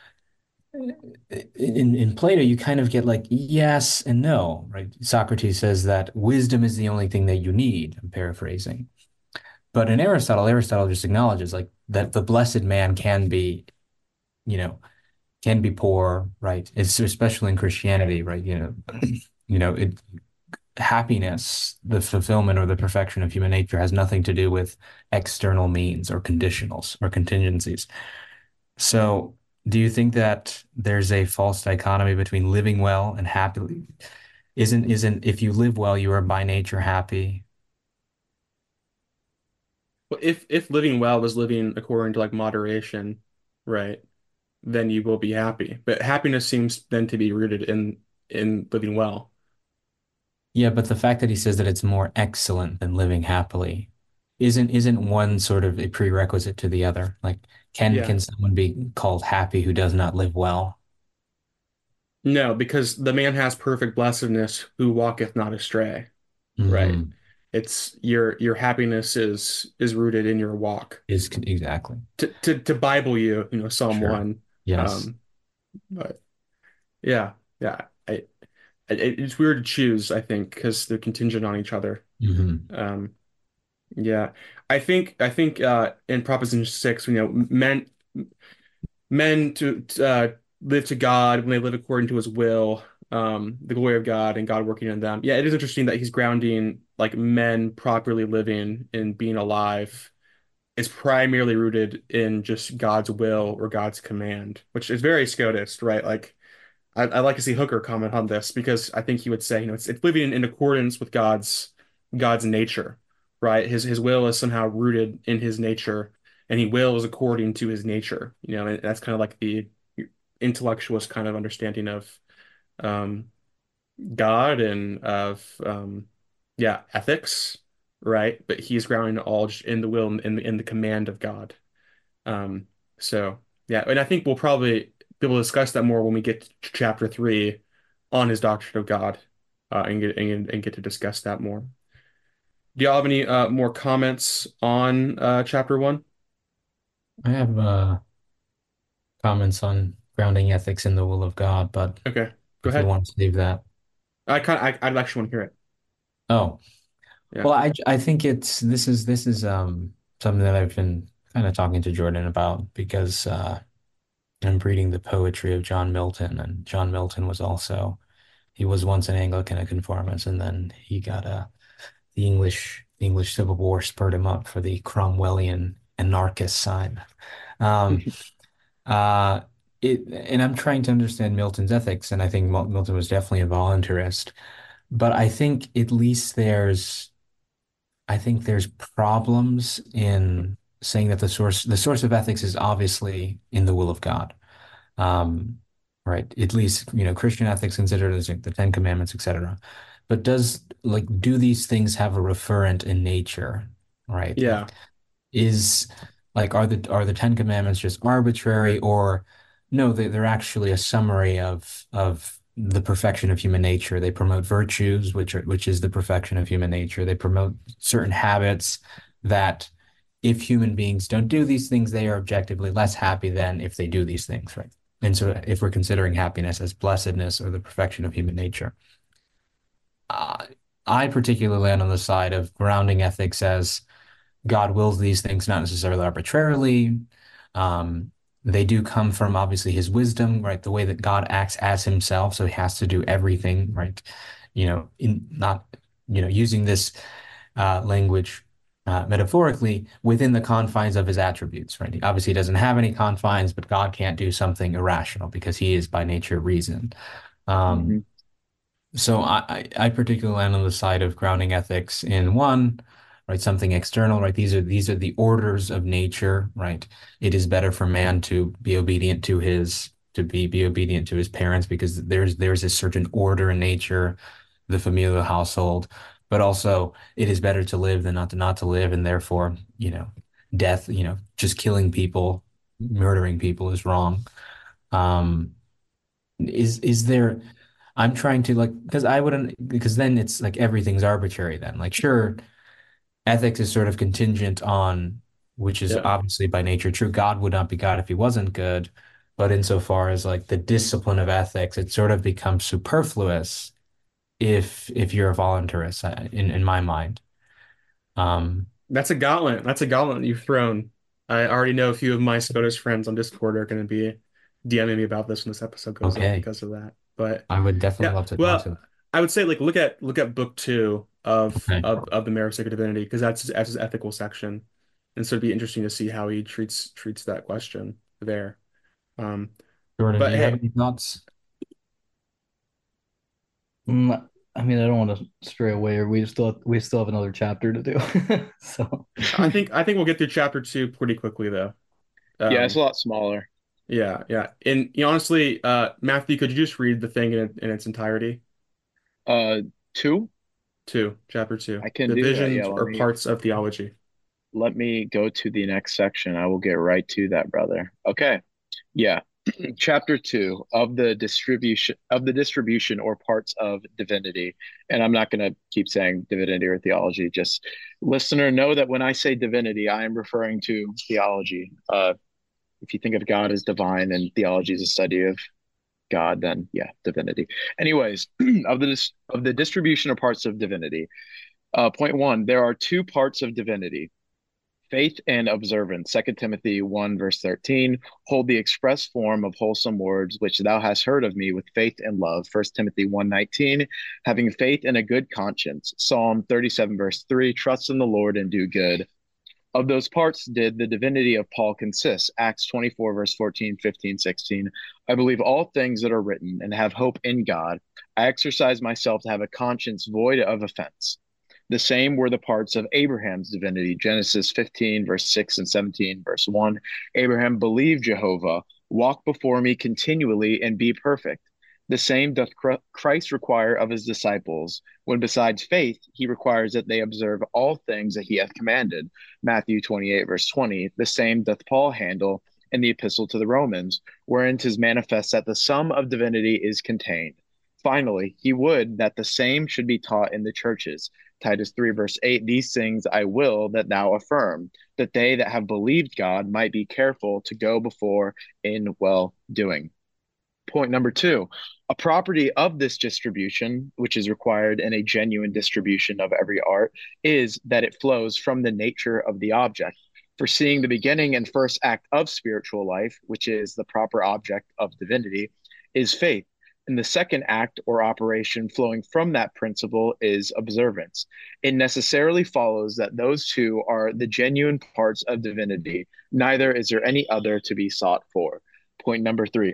In in Plato, you kind of get like yes and no, right? Socrates says that wisdom is the only thing that you need. I'm paraphrasing. But in Aristotle, Aristotle just acknowledges like that the blessed man can be, you know, can be poor, right? It's especially in Christianity, right? You know, you know, it happiness, the fulfillment or the perfection of human nature has nothing to do with external means or conditionals or contingencies. So, do you think that there's a false dichotomy between living well and happily? Isn't isn't if you live well, you are by nature happy? Well, if if living well is living according to like moderation, right, then you will be happy. But happiness seems then to be rooted in in living well. Yeah, but the fact that he says that it's more excellent than living happily isn't isn't one sort of a prerequisite to the other. Like, can Yeah. can someone be called happy who does not live well? No, because the man has perfect blessedness who walketh not astray, right? Hmm. It's your your happiness is is rooted in your walk. Is exactly. To to to Bible you, you know, Psalm Sure. one. Yes. Um, but yeah, yeah. I, I it's weird to choose, I think, because they're contingent on each other. Hmm. Um, yeah. I think I think uh in Proposition six, you know, men men to uh, live to God when they live according to his will, um, the glory of God and God working in them. Yeah, it is interesting that he's grounding like men properly living and being alive is primarily rooted in just God's will or God's command, which is very Scotist, right? Like I, I like to see Hooker comment on this because I think he would say, you know, it's it's living in, in accordance with God's God's nature, right? His his will is somehow rooted in his nature, and he wills according to his nature, you know, and that's kind of like the intellectualist kind of understanding of um, God and of um, yeah, ethics, right? But he's grounding it all just in the will and in the in the command of God. Um, so yeah, and I think we'll probably be able to discuss that more when we get to chapter three on his doctrine of God, uh, and get and, and get to discuss that more. Do y'all have any uh, more comments on uh, chapter one? I have uh, comments on grounding ethics in the will of God, but Okay, go if you ahead. want to save that. I kind of I, I'd actually want to hear it. Oh, Yeah. well, I I think it's this is this is um something that I've been kind of talking to Jordan about because uh, I'm reading the poetry of John Milton, and John Milton was also he was once an Anglican, a conformist, and then he got a the English the English Civil War spurred him up for the Cromwellian anarchist side. Um, uh, it and I'm trying to understand Milton's ethics, and I think Mil- Milton was definitely a voluntarist, but I think at least there's I think there's problems in saying that the source the source of ethics is obviously in the will of God. Um, right. At least, you know, Christian ethics considered as like the Ten Commandments, et cetera. But does like do these things have a referent in nature? Right. Yeah. Like is Like, are the are the Ten Commandments just arbitrary, or no, they, they're actually a summary of of the perfection of human nature. They promote virtues, which are which is the perfection of human nature. They promote certain habits that if human beings don't do these things, they are objectively less happy than if they do these things, right? And so if we're considering happiness as blessedness or the perfection of human nature, uh, I particularly land on the side of grounding ethics as God wills these things not necessarily arbitrarily. Um, they do come from obviously his wisdom, right? The way that God acts as himself, so he has to do everything, right? You know, in not, you know, using this uh, language uh, metaphorically within the confines of his attributes, right? He obviously doesn't have any confines, but God can't do something irrational because he is by nature reason. Um, Mm-hmm. so I, I particularly land on the side of grounding ethics in one, right? Something external, right? These are these are the orders of nature, right? It is better for man to be obedient to his to be be obedient to his parents because there's there's a certain order in nature, the familial household, but also it is better to live than not to not to live, and therefore, you know, death, you know, just killing people, murdering people is wrong. Um, is is there I'm trying to like because I wouldn't because then it's like everything's arbitrary then. Like sure, ethics is sort of contingent on which is Yeah. obviously by nature true. God would not be God if he wasn't good. But insofar as like the discipline of ethics, it sort of becomes superfluous if if you're a voluntarist uh, in in my mind. Um, That's a gauntlet. That's a gauntlet you've thrown. I already know a few of my SCOTUS friends on Discord are going to be DMing me about this when this episode goes up okay, because of that. But I would definitely yeah, love to talk well, to them. I would say like look at look at book two of Okay, of, of the Merit of Sacred Divinity because that's his, that's his ethical section, and so it'd be interesting to see how he treats treats that question there. Um, Jordan, do but you have hey, any thoughts? Mm, I mean, I don't want to stray away, or we still we still have another chapter to do. So, I think I think we'll get through chapter two pretty quickly though. Yeah, it's a Um, lot smaller. yeah, yeah, and you know, honestly, uh, Matthew, could you just read the thing in in its entirety? Uh, two, Two, chapter two, I can do that. Yeah, divisions let or me parts of theology. let me go to the next section. I will get right to that, brother. Okay. Yeah. Chapter two of the distribution of the distribution or parts of divinity. And I'm not going to keep saying divinity or theology. Just listener, know that when I say divinity, I am referring to theology. Uh, if you think of God as divine and theology is a study of God, then yeah, divinity. Anyways, of the dis- of the distribution of parts of divinity. Uh, point one: there are two parts of divinity: faith and observance. Second Timothy one, verse thirteen. Hold the express form of wholesome words which thou hast heard of me with faith and love. First Timothy one nineteen. Having faith and a good conscience. Psalm thirty-seven, verse three. Trust in the Lord and do good. Of those parts did the divinity of Paul consist? Acts twenty-four, verse fourteen, fifteen, sixteen. I believe all things that are written and have hope in God. I exercise myself to have a conscience void of offense. The same were the parts of Abraham's divinity. Genesis fifteen, verse six and seventeen, verse one. Abraham believed Jehovah, walk before me continually and be perfect. The same doth Christ require of his disciples, when besides faith, he requires that they observe all things that he hath commanded. Matthew twenty-eight, verse twenty. The same doth Paul handle in the epistle to the Romans, wherein 'tis manifest that the sum of divinity is contained. Finally, he would that the same should be taught in the churches. Titus three, verse eight. These things I will that thou affirm, that they that have believed God might be careful to go before in well doing. Point number two, a property of this distribution, which is required in a genuine distribution of every art, is that it flows from the nature of the object. Foreseeing the beginning and first act of spiritual life, which is the proper object of divinity, is faith. And the second act or operation flowing from that principle is observance. It necessarily follows that those two are the genuine parts of divinity. Neither is there any other to be sought for. Point number three.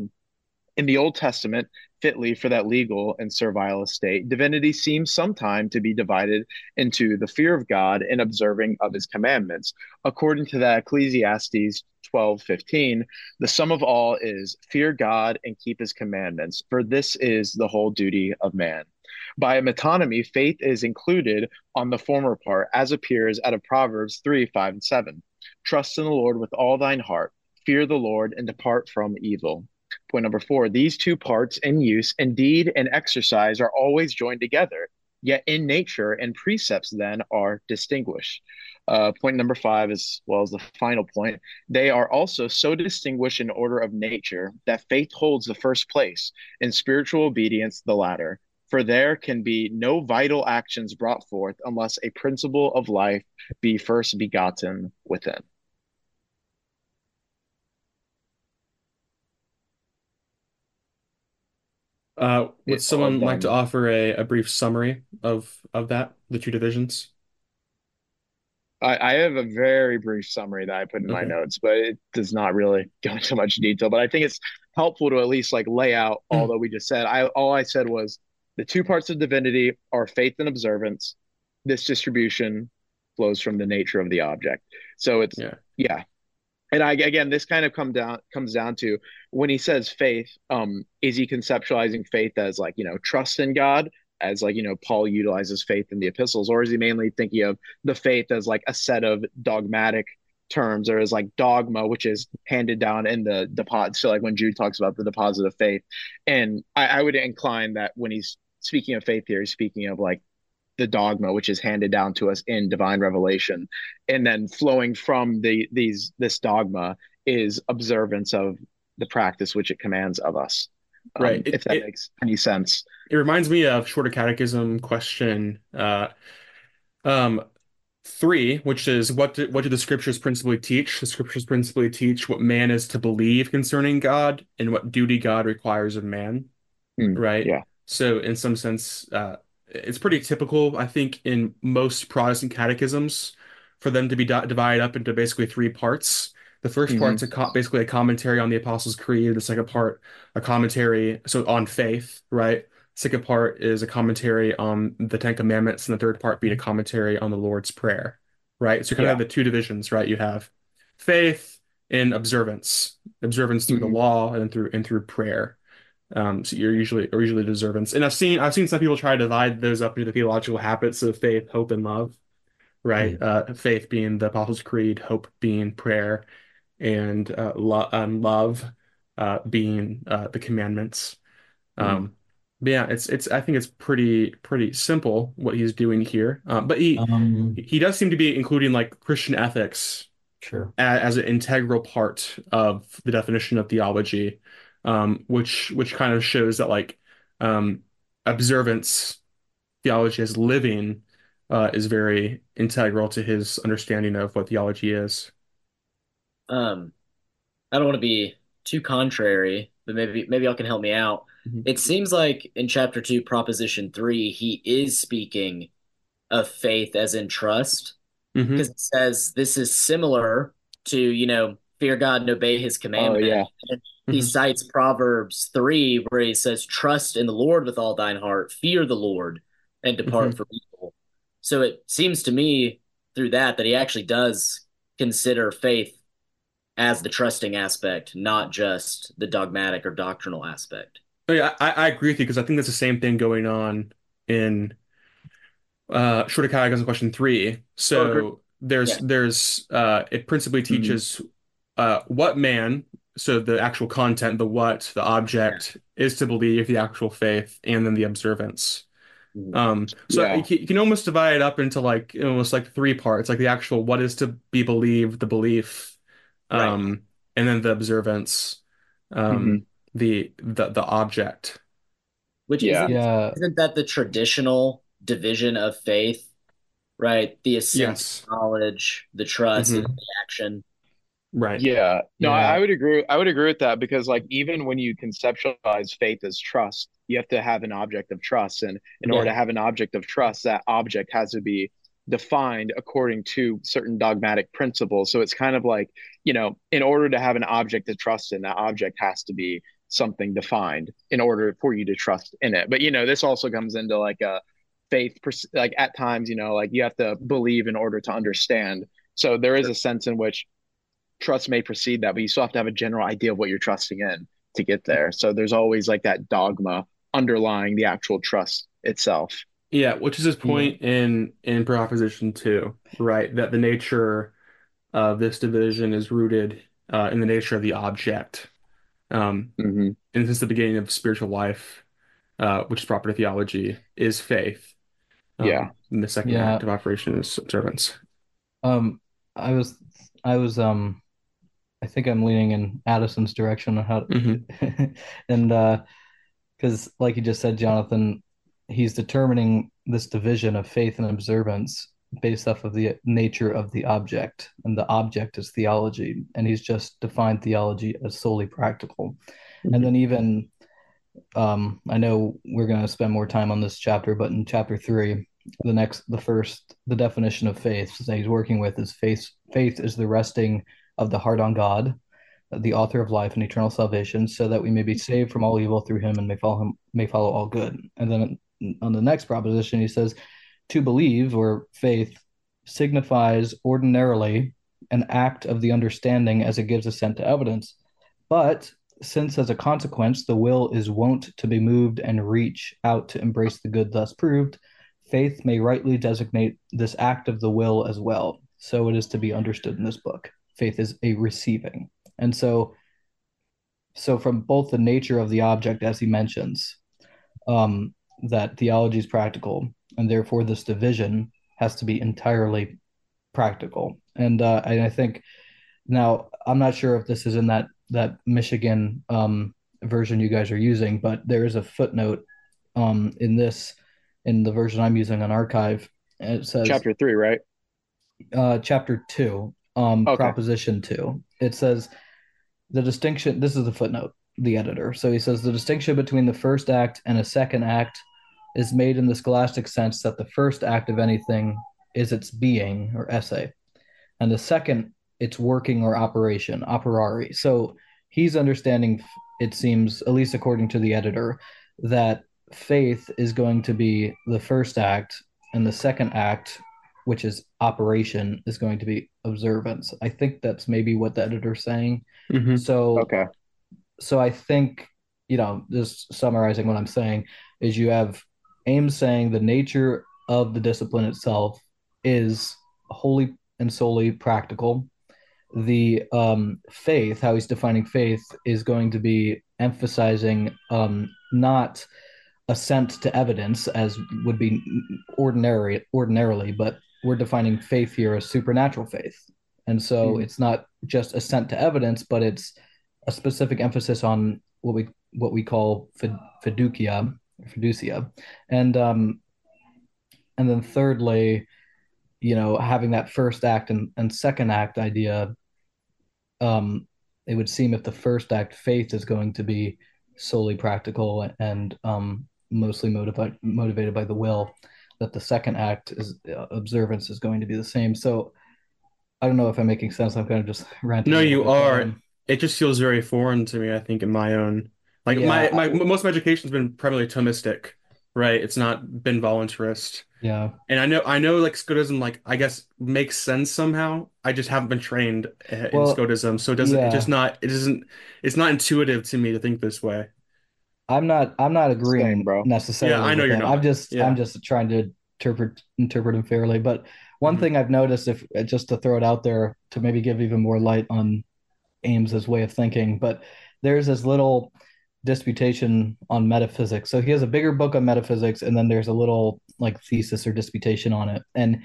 In the Old Testament, fitly for that legal and servile estate, divinity seems sometime to be divided into the fear of God and observing of his commandments. According to that Ecclesiastes twelve fifteen, the sum of all is fear God and keep his commandments, for this is the whole duty of man. By a metonymy, faith is included on the former part, as appears out of Proverbs three, five, and seven. Trust in the Lord with all thine heart, fear the Lord, and depart from evil. Point number four, these two parts in use, in deed and exercise, are always joined together, yet in nature and precepts then are distinguished. Uh, point number five, as well as the final point, they are also so distinguished in order of nature that faith holds the first place, and spiritual obedience the latter. For there can be no vital actions brought forth unless a principle of life be first begotten within. Uh, would It's all someone like to done. offer a, a brief summary of of that, the two divisions? I, I have a very brief summary that I put in my Okay. notes, but it does not really go into much detail. But I think it's helpful to at least like lay out all that we just said. I all I said was the two parts of divinity are faith and observance. This distribution flows from the nature of the object. So it's Yeah. yeah. And I again, this kind of come down comes down to when he says faith, um, is he conceptualizing faith as like, you know, trust in God, as like, you know, Paul utilizes faith in the epistles, or is he mainly thinking of the faith as like a set of dogmatic terms, or as like dogma, which is handed down in the deposit? So like when Jude talks about the deposit of faith, and I, I would incline that when he's speaking of faith here, he's speaking of like the dogma which is handed down to us in divine revelation, and then flowing from the these this dogma is observance of the practice which it commands of us. Right. Um, It, if that it makes any sense. it reminds me of Shorter Catechism question uh um three, which is what do, what do the scriptures principally teach? The scriptures principally teach what man is to believe concerning God and what duty God requires of man. Hmm. Right? Yeah. So in some sense, uh, it's pretty typical, I think, in most Protestant catechisms for them to be di divided up into basically three parts. The first Hmm. part's a co basically a commentary on the Apostles' Creed. The second part, a commentary, so on faith, right? Second part is a commentary on the Ten Commandments, and the third part being a commentary on the Lord's Prayer, right? So you kind of Yeah. have the two divisions, right? You have faith and observance, observance through the Hmm. law and through and through prayer. Um, so you're usually or usually observance. And I've seen I've seen some people try to divide those up into the theological habits of faith, hope, and love, right? Mm. Uh, faith being the Apostles' Creed, hope being prayer, and uh, lo um, love uh, being uh, the commandments. Hmm. Um, but yeah, it's it's I think it's pretty pretty simple what he's doing here. Um, but he Um, he does seem to be including like Christian ethics sure. a- as an integral part of the definition of theology, um, which which kind of shows that like um, observance theology as living uh, is very integral to his understanding of what theology is. Um, I don't want to be too contrary, but maybe maybe y'all can help me out. Mhm. It seems like in chapter two, proposition three, he is speaking of faith as in trust, because Hmm. it says this is similar to, you know, fear God and obey his Oh commandment. yeah. And he Hmm. cites Proverbs three, where he says, trust in the Lord with all thine heart, fear the Lord, and depart Hmm. from evil. So it seems to me through that that he actually does consider faith as the trusting aspect, not just the dogmatic or doctrinal aspect. Oh, yeah, I, I agree with you because I think that's the same thing going on in uh, Shorter Catechism question three. Oh, agree. So there's Yeah. there's uh, it principally Hmm. teaches uh, what man, so the actual content, the what, the Yeah. object is to believe, the actual faith, and then the observance. Mhm. Um, so you Yeah. can, you can almost divide it up into like almost like three parts, like the actual what is to be believed, the belief, Right. um, and then the observance, Hmm. um, the the the object. Which Yeah. isn't Yeah. isn't that the traditional division of faith, right? The assent to Yes. knowledge, the trust, and Hmm. the action. Right. Yeah, no, I, Yeah. I would agree. I would agree with that because, like, even when you conceptualize faith as trust, you have to have an object of trust, and in order Yeah. to have an object of trust, that object has to be defined according to certain dogmatic principles. So it's kind of like, you know, in order to have an object to trust in, that object has to be something defined in order for you to trust in it. But you know, this also comes into like a faith, pers- like at times, you know, like you have to believe in order to understand. So there is a sense in which trust may precede that, but you still have to have a general idea of what you're trusting in to get there. So there's always like that dogma underlying the actual trust itself. Yeah, which is his Yeah. point in in Proposition two, right? That the nature of this division is rooted uh, in the nature of the object. Um, hmm and since the beginning of spiritual life, uh, which is proper to theology, is faith. Yeah. Um, and the second Yeah. act of operation is observance. Um, I was, I was, um, I think I'm leaning in Addison's direction on how, Hmm. and uh, because like you just said, Jonathan, he's determining this division of faith and observance based off of the nature of the object, and the object is theology, and he's just defined theology as solely practical. And then even um, I know we're going to spend more time on this chapter, but in chapter three, the next, the first, the definition of faith that he's working with is faith. Faith is the resting of the heart on God, the author of life and eternal salvation, so that we may be saved from all evil through him and may follow him, may follow all good. And then on the next proposition, he says, to believe or faith signifies ordinarily an act of the understanding as it gives assent to evidence. But since as a consequence the will is wont to be moved and reach out to embrace the good thus proved, faith may rightly designate this act of the will as well. So it is to be understood in this book. Faith is a receiving. And so, so from both the nature of the object, as he mentions, um, that theology is practical, and therefore this division has to be entirely practical. And uh, and I think now I'm not sure if this is in that that Michigan um, version you guys are using, but there is a footnote um, in this in the version I'm using on Archive. And it says Chapter three, right? uh, chapter two, um, Okay. proposition two. It says the distinction. This is the footnote, the editor. So he says the distinction between the first act and a second act is made in the scholastic sense that the first act of anything is its being or essay, and the second its working or operation, operari. So he's understanding, it seems, at least according to the editor, that faith is going to be the first act, and the second act, which is operation, is going to be observance. I think that's maybe what the editor's saying. Hmm. So, Okay. so I think, you know, just summarizing what I'm saying is you have Ames saying the nature of the discipline itself is wholly and solely practical. The um, faith, how he's defining faith, is going to be emphasizing um, not assent to evidence as would be ordinary ordinarily, but we're defining faith here as supernatural faith. And so Mhm. it's not just assent to evidence, but it's a specific emphasis on what we what we call fid, fiducia, fiducia, and um, and then thirdly, you know, having that first act and, and second act idea, um, it would seem if the first act, faith, is going to be solely practical and um, mostly motivated motivated by the will, that the second act is uh, observance is going to be the same. So I don't know if I'm making sense. I'm kind of just ranting No, a little you bit, but are. um, It just feels very foreign to me, I think, in my own like my yeah, my I- most of my education's been primarily Thomistic, right? It's not been voluntarist. yeah. And I know I know like Scotism like I guess makes sense somehow. I just haven't been trained uh, in Well, Scotism, so it doesn't it's just yeah. not it isn't it's not intuitive to me to think this way. I'm not I'm not Same, agreeing bro. Yeah, necessarily I know with you're him. I'm not. just I'm Yeah. just trying to interpret interpret him fairly. But one Mhm. thing I've noticed, if just to throw it out there to maybe give even more light on Ames's way of thinking, but there's this little disputation on metaphysics. So he has a bigger book on metaphysics, and then there's a little like thesis or disputation on it. And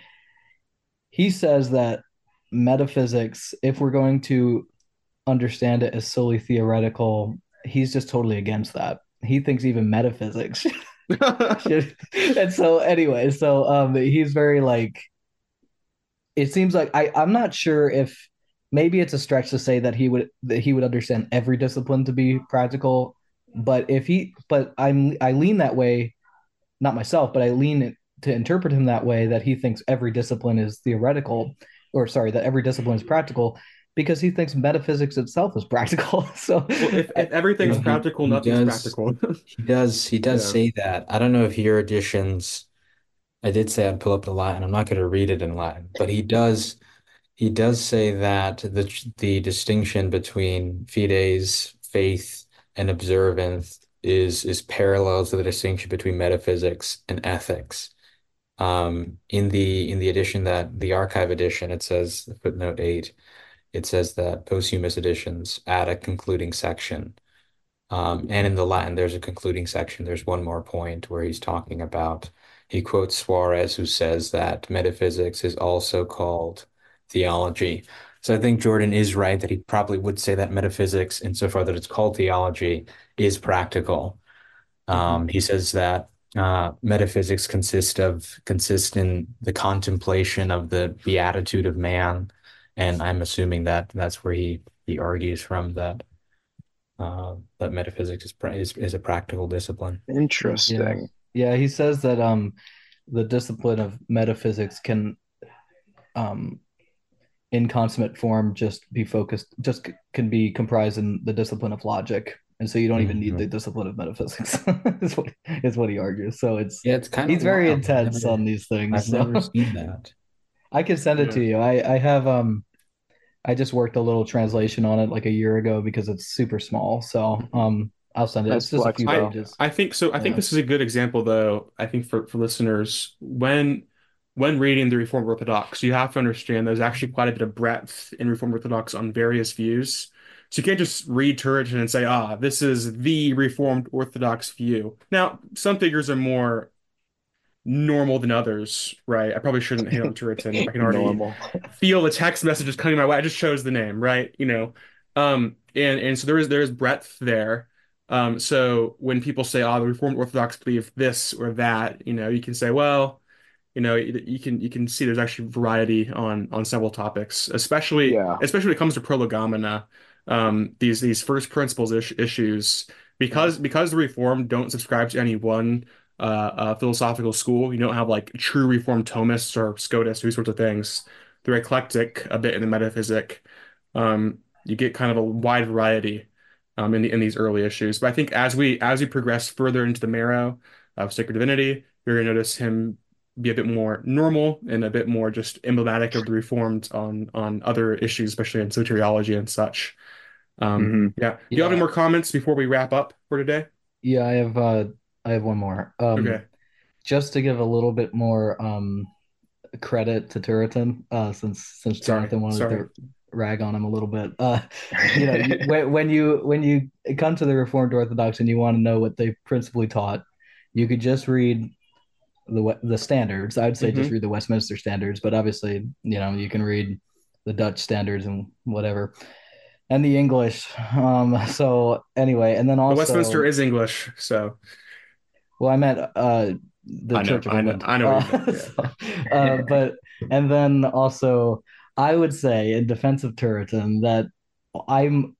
he says that metaphysics, if we're going to understand it as solely theoretical, he's just totally against that. He thinks even metaphysics should. And so, anyway, so um, he's very like. It seems like I I'm not sure if maybe it's a stretch to say that he would that he would understand every discipline to be practical, but if he but I'm I lean that way, not myself, but I lean to interpret him that way, that he thinks every discipline is theoretical, or sorry, that every discipline is practical because he thinks metaphysics itself is practical. So, Well, if if You know, everything's he practical, he nothing's does practical. he does he does Yeah. say that. I don't know if your editions. I did say I'd pull up the Latin. I'm not going to read it in Latin, but he does he does say that the the distinction between fides, faith, and observance is is parallel to the distinction between metaphysics and ethics. Um, in the in the edition that the archive edition, it says footnote eight, it says that posthumous editions add a concluding section. Um, and in the Latin, there's a concluding section. There's one more point where he's talking about, he quotes Suarez, who says that metaphysics is also called theology. So I think Jordan is right that he probably would say that metaphysics, insofar that it's called theology, is practical. Um, he says that uh, metaphysics consist of consist in the contemplation of the beatitude of man, and I'm assuming that that's where he he argues from that uh, that metaphysics is, is is a practical discipline. Yeah. Interesting. Yeah, he says that um the discipline of metaphysics can um in consummate form just be focused just c- can be comprised in the discipline of logic. And so you don't even need the Mhm. discipline of metaphysics is what is what he argues. So it's Yeah, it's kind he's of very wild. I've intense never on these things. I've never So seen that. I can send it to Yeah. you. I I have um I just worked a little translation on it like a year ago because it's super small. So um I'll send it. Nice It's just a few I flexible. pages. I think so. I think Yeah. this is a good example, though. I think for for listeners, when when reading the Reformed Orthodox, you have to understand there's actually quite a bit of breadth in Reformed Orthodox on various views. So you can't just read Turretin and say, ah, this is the Reformed Orthodox view. Now, some figures are more normal than others, right? I probably shouldn't hate on Turretin. I can already Normal. feel the text messages coming my way. I just chose the name, right? You know, um, and and so there is there is breadth there. Um, so when people say, "Oh, the Reformed Orthodox believe this or that," you know, you can say, "Well, you know, you, you can you can see there's actually variety on on several topics, especially Yeah. especially when it comes to prolegomena, um, these these first principles ish, issues, because because the Reformed don't subscribe to any one uh, uh, philosophical school. You don't have like true Reformed Thomists or Scotists, these sorts of things. They're eclectic a bit in the metaphysic. Um, you get kind of a wide variety um, in the, in these early issues. But I think as we as we progress further into the marrow of sacred divinity, you're going to notice him be a bit more normal and a bit more just emblematic of the Reformed on on other issues, especially in soteriology and such. Um, hmm yeah. Do you have any Yeah. more comments before we wrap up for today? Yeah, I have uh I have one more. Um Okay. just to give a little bit more um credit to Turretin, uh since since Sorry. Jonathan wanted Sorry. to rag on him a little bit. Uh you know, you, when, when you when you come to the Reformed Orthodox and you want to know what they principally taught, you could just read the we- the standards. I'd say just hmm read the Westminster standards, but obviously, you know, you can read the Dutch standards and whatever, and the English. Um, so anyway, and then But Westminster also, is English, so well, I meant uh the I know, Church of I know, England. I know what you Uh, meant. Yeah. so, uh, but and then also, I would say in defense of Turretin that I'm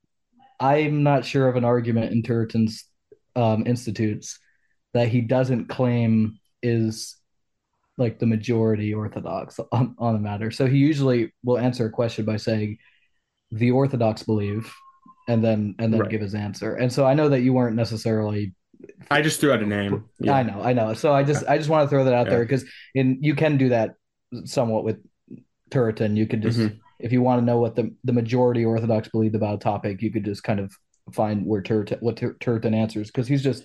I'm not sure of an argument in Turretin's um, institutes that he doesn't claim is like the majority Orthodox on, on the matter. So he usually will answer a question by saying the Orthodox believe, and then and then Right. give his answer. And so I know that you weren't necessarily. I just threw out a name. I Yeah. know, I know. So I just Okay. I just want to throw that out Yeah. there because in you can do that somewhat with Turretin. You could just hmm if you want to know what the the majority Orthodox believe about a topic, you could just kind of find where Turretin what Tur- Turretin answers because he's just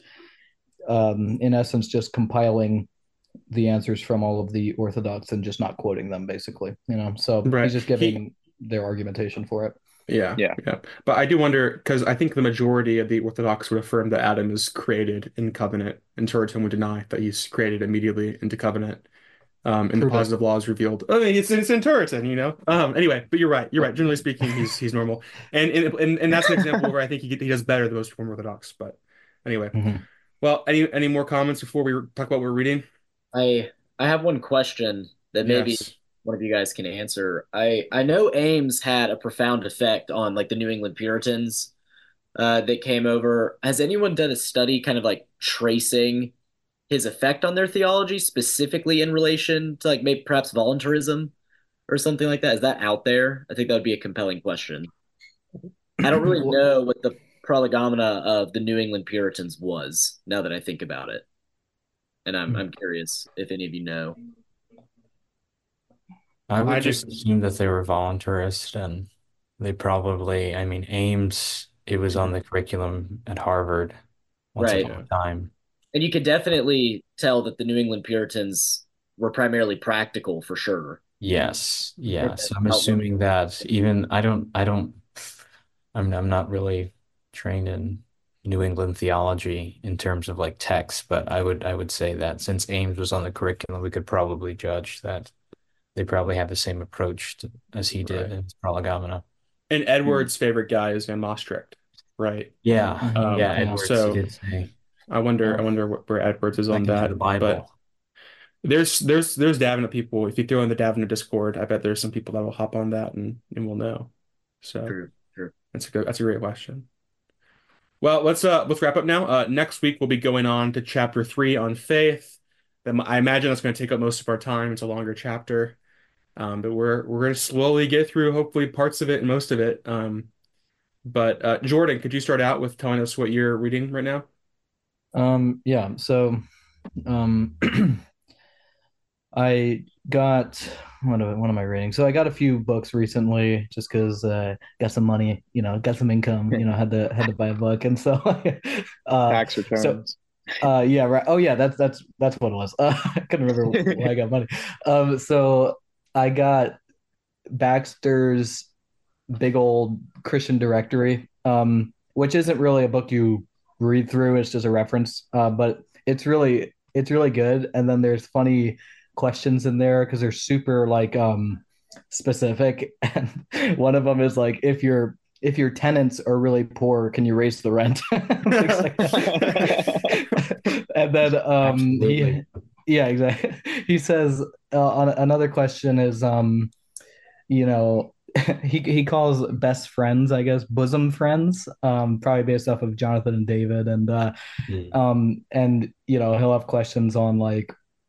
um, in essence just compiling the answers from all of the Orthodox and just not quoting them, basically. You know, so Right. he's just He, giving their argumentation for it. yeah, Yeah. yeah. But I do wonder because I think the majority of the Orthodox would affirm that Adam is created in covenant, and Turretin would deny that he's created immediately into covenant. Um, and the Prove it. positive law is revealed. I mean, it's it's in Turretin, you know. Um, anyway, but you're right. You're right. Generally speaking, he's he's normal, and and and, and that's an example where I think he he does better than most Reformed Orthodox. But anyway, Mhm. well, any any more comments before we talk about what we're reading? I I have one question that maybe Yes. one of you guys can answer. I I know Ames had a profound effect on like the New England Puritans uh, that came over. Has anyone done a study kind of like tracing his effect on their theology, specifically in relation to like maybe perhaps voluntarism or something like that? Is that out there? I think that would be a compelling question. I don't really Well, know what the prolegomena of the New England Puritans was now that I think about it. And I'm I'm curious if any of you know. I would I do. just assume that they were voluntarist and they probably, I mean, Ames, it was on the curriculum at Harvard once Right. upon a time. And you could definitely tell that the New England Puritans were primarily practical for sure. Yes. And Yeah. then So I'm outlook. assuming that even I don't I don't I'm I'm not really trained in New England theology in terms of like text, but I would I would say that since Ames was on the curriculum, we could probably judge that they probably have the same approach to, as he did Right. in his Prolegomena. And Edward's favorite guy is Van Maastricht, right? Yeah, Mhm. yeah, Um, Yeah. Edwards, he so did say I wonder, Yeah. I wonder what, where Edwards is on second to the that. But Bible. there's there's there's Davenant people. If you throw in the Davenant Discord, I bet there's some people that will hop on that and and will know. So True, true. that's a good that's a great question. Well, let's uh let's wrap up now. Uh, next week we'll be going on to chapter three on faith. Then I imagine that's going to take up most of our time. It's a longer chapter, um, but we're we're going to slowly get through hopefully parts of it and most of it. Um, but uh, Jordan, could you start out with telling us what you're reading right now? Um, yeah. So, um, I got what am, what am I reading? So I got a few books recently just because uh got some money, you know, got some income, you know, had to had to buy a book. And so uh Tax so returns. uh yeah, right. Oh yeah, that's that's that's what it was. Uh, I couldn't remember why I got money. Um so I got Baxter's big old Christian directory, um, which isn't really a book you read through. It's just a reference, uh, but it's really it's really good. And then there's funny questions in there because they're super like um, specific. And one of them is like, if your if your tenants are really poor, can you raise the rent? Things like that. And then um, he, Absolutely. yeah, exactly. He says uh, on another question is um, you know he he calls best friends, I guess, bosom friends, um, probably based off of Jonathan and David, and uh, Hmm. um, and you know he'll have questions on like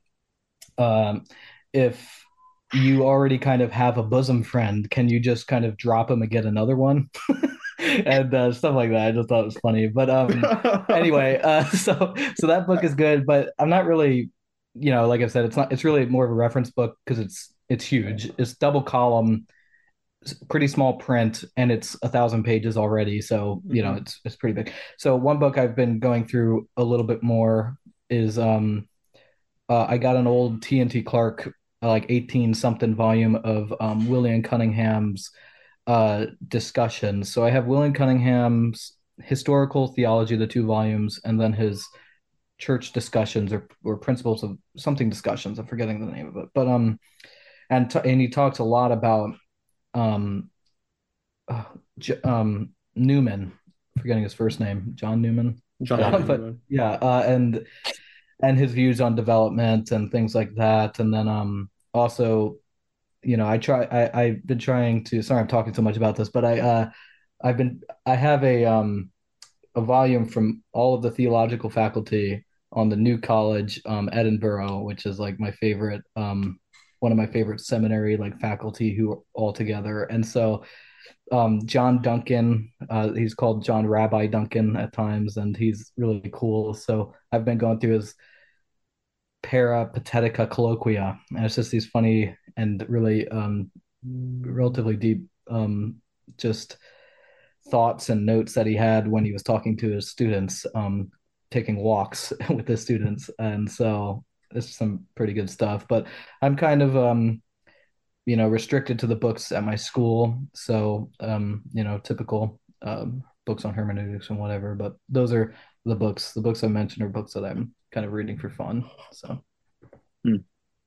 um, if you already kind of have a bosom friend, can you just kind of drop him and get another one, and uh, stuff like that. I just thought it was funny, but um, anyway, uh, so so that book is good, but I'm not really, you know, like I said, it's not. It's really more of a reference book because it's it's huge. It's double column, pretty small print, and it's a thousand pages already, so you know Mhm. it's it's pretty big. So one book I've been going through a little bit more is um uh, I got an old T N T Clark, uh, like eighteen something volume of um William Cunningham's uh discussions. So I have William Cunningham's historical theology, the two volumes, and then his church discussions, or or principles of something discussions. I'm forgetting the name of it, but um and t- and he talks a lot about um uh, J- um, Newman, forgetting his first name, John Newman. John Yeah. Uh, but Newman. yeah, uh, and and his views on development and things like that. And then um, also, you know, I try. I I've been trying to. Sorry, I'm talking so much about this, but I uh, I've been. I have a um a volume from all of the theological faculty on the New College, um, Edinburgh, which is like my favorite um one of my favorite seminary like faculty who are all together. And so um, John Duncan. Uh, he's called John Rabbi Duncan at times, and he's really cool. So I've been going through his Peripatetica Colloquia, and it's just these funny and really um, relatively deep um, just thoughts and notes that he had when he was talking to his students, um, taking walks with his students, and so it's some pretty good stuff. But I'm kind of um, you know, restricted to the books at my school. So, um, you know, typical um, books on hermeneutics and whatever. But those are the books. The books I mentioned are books that I'm kind of reading for fun. So, Hmm.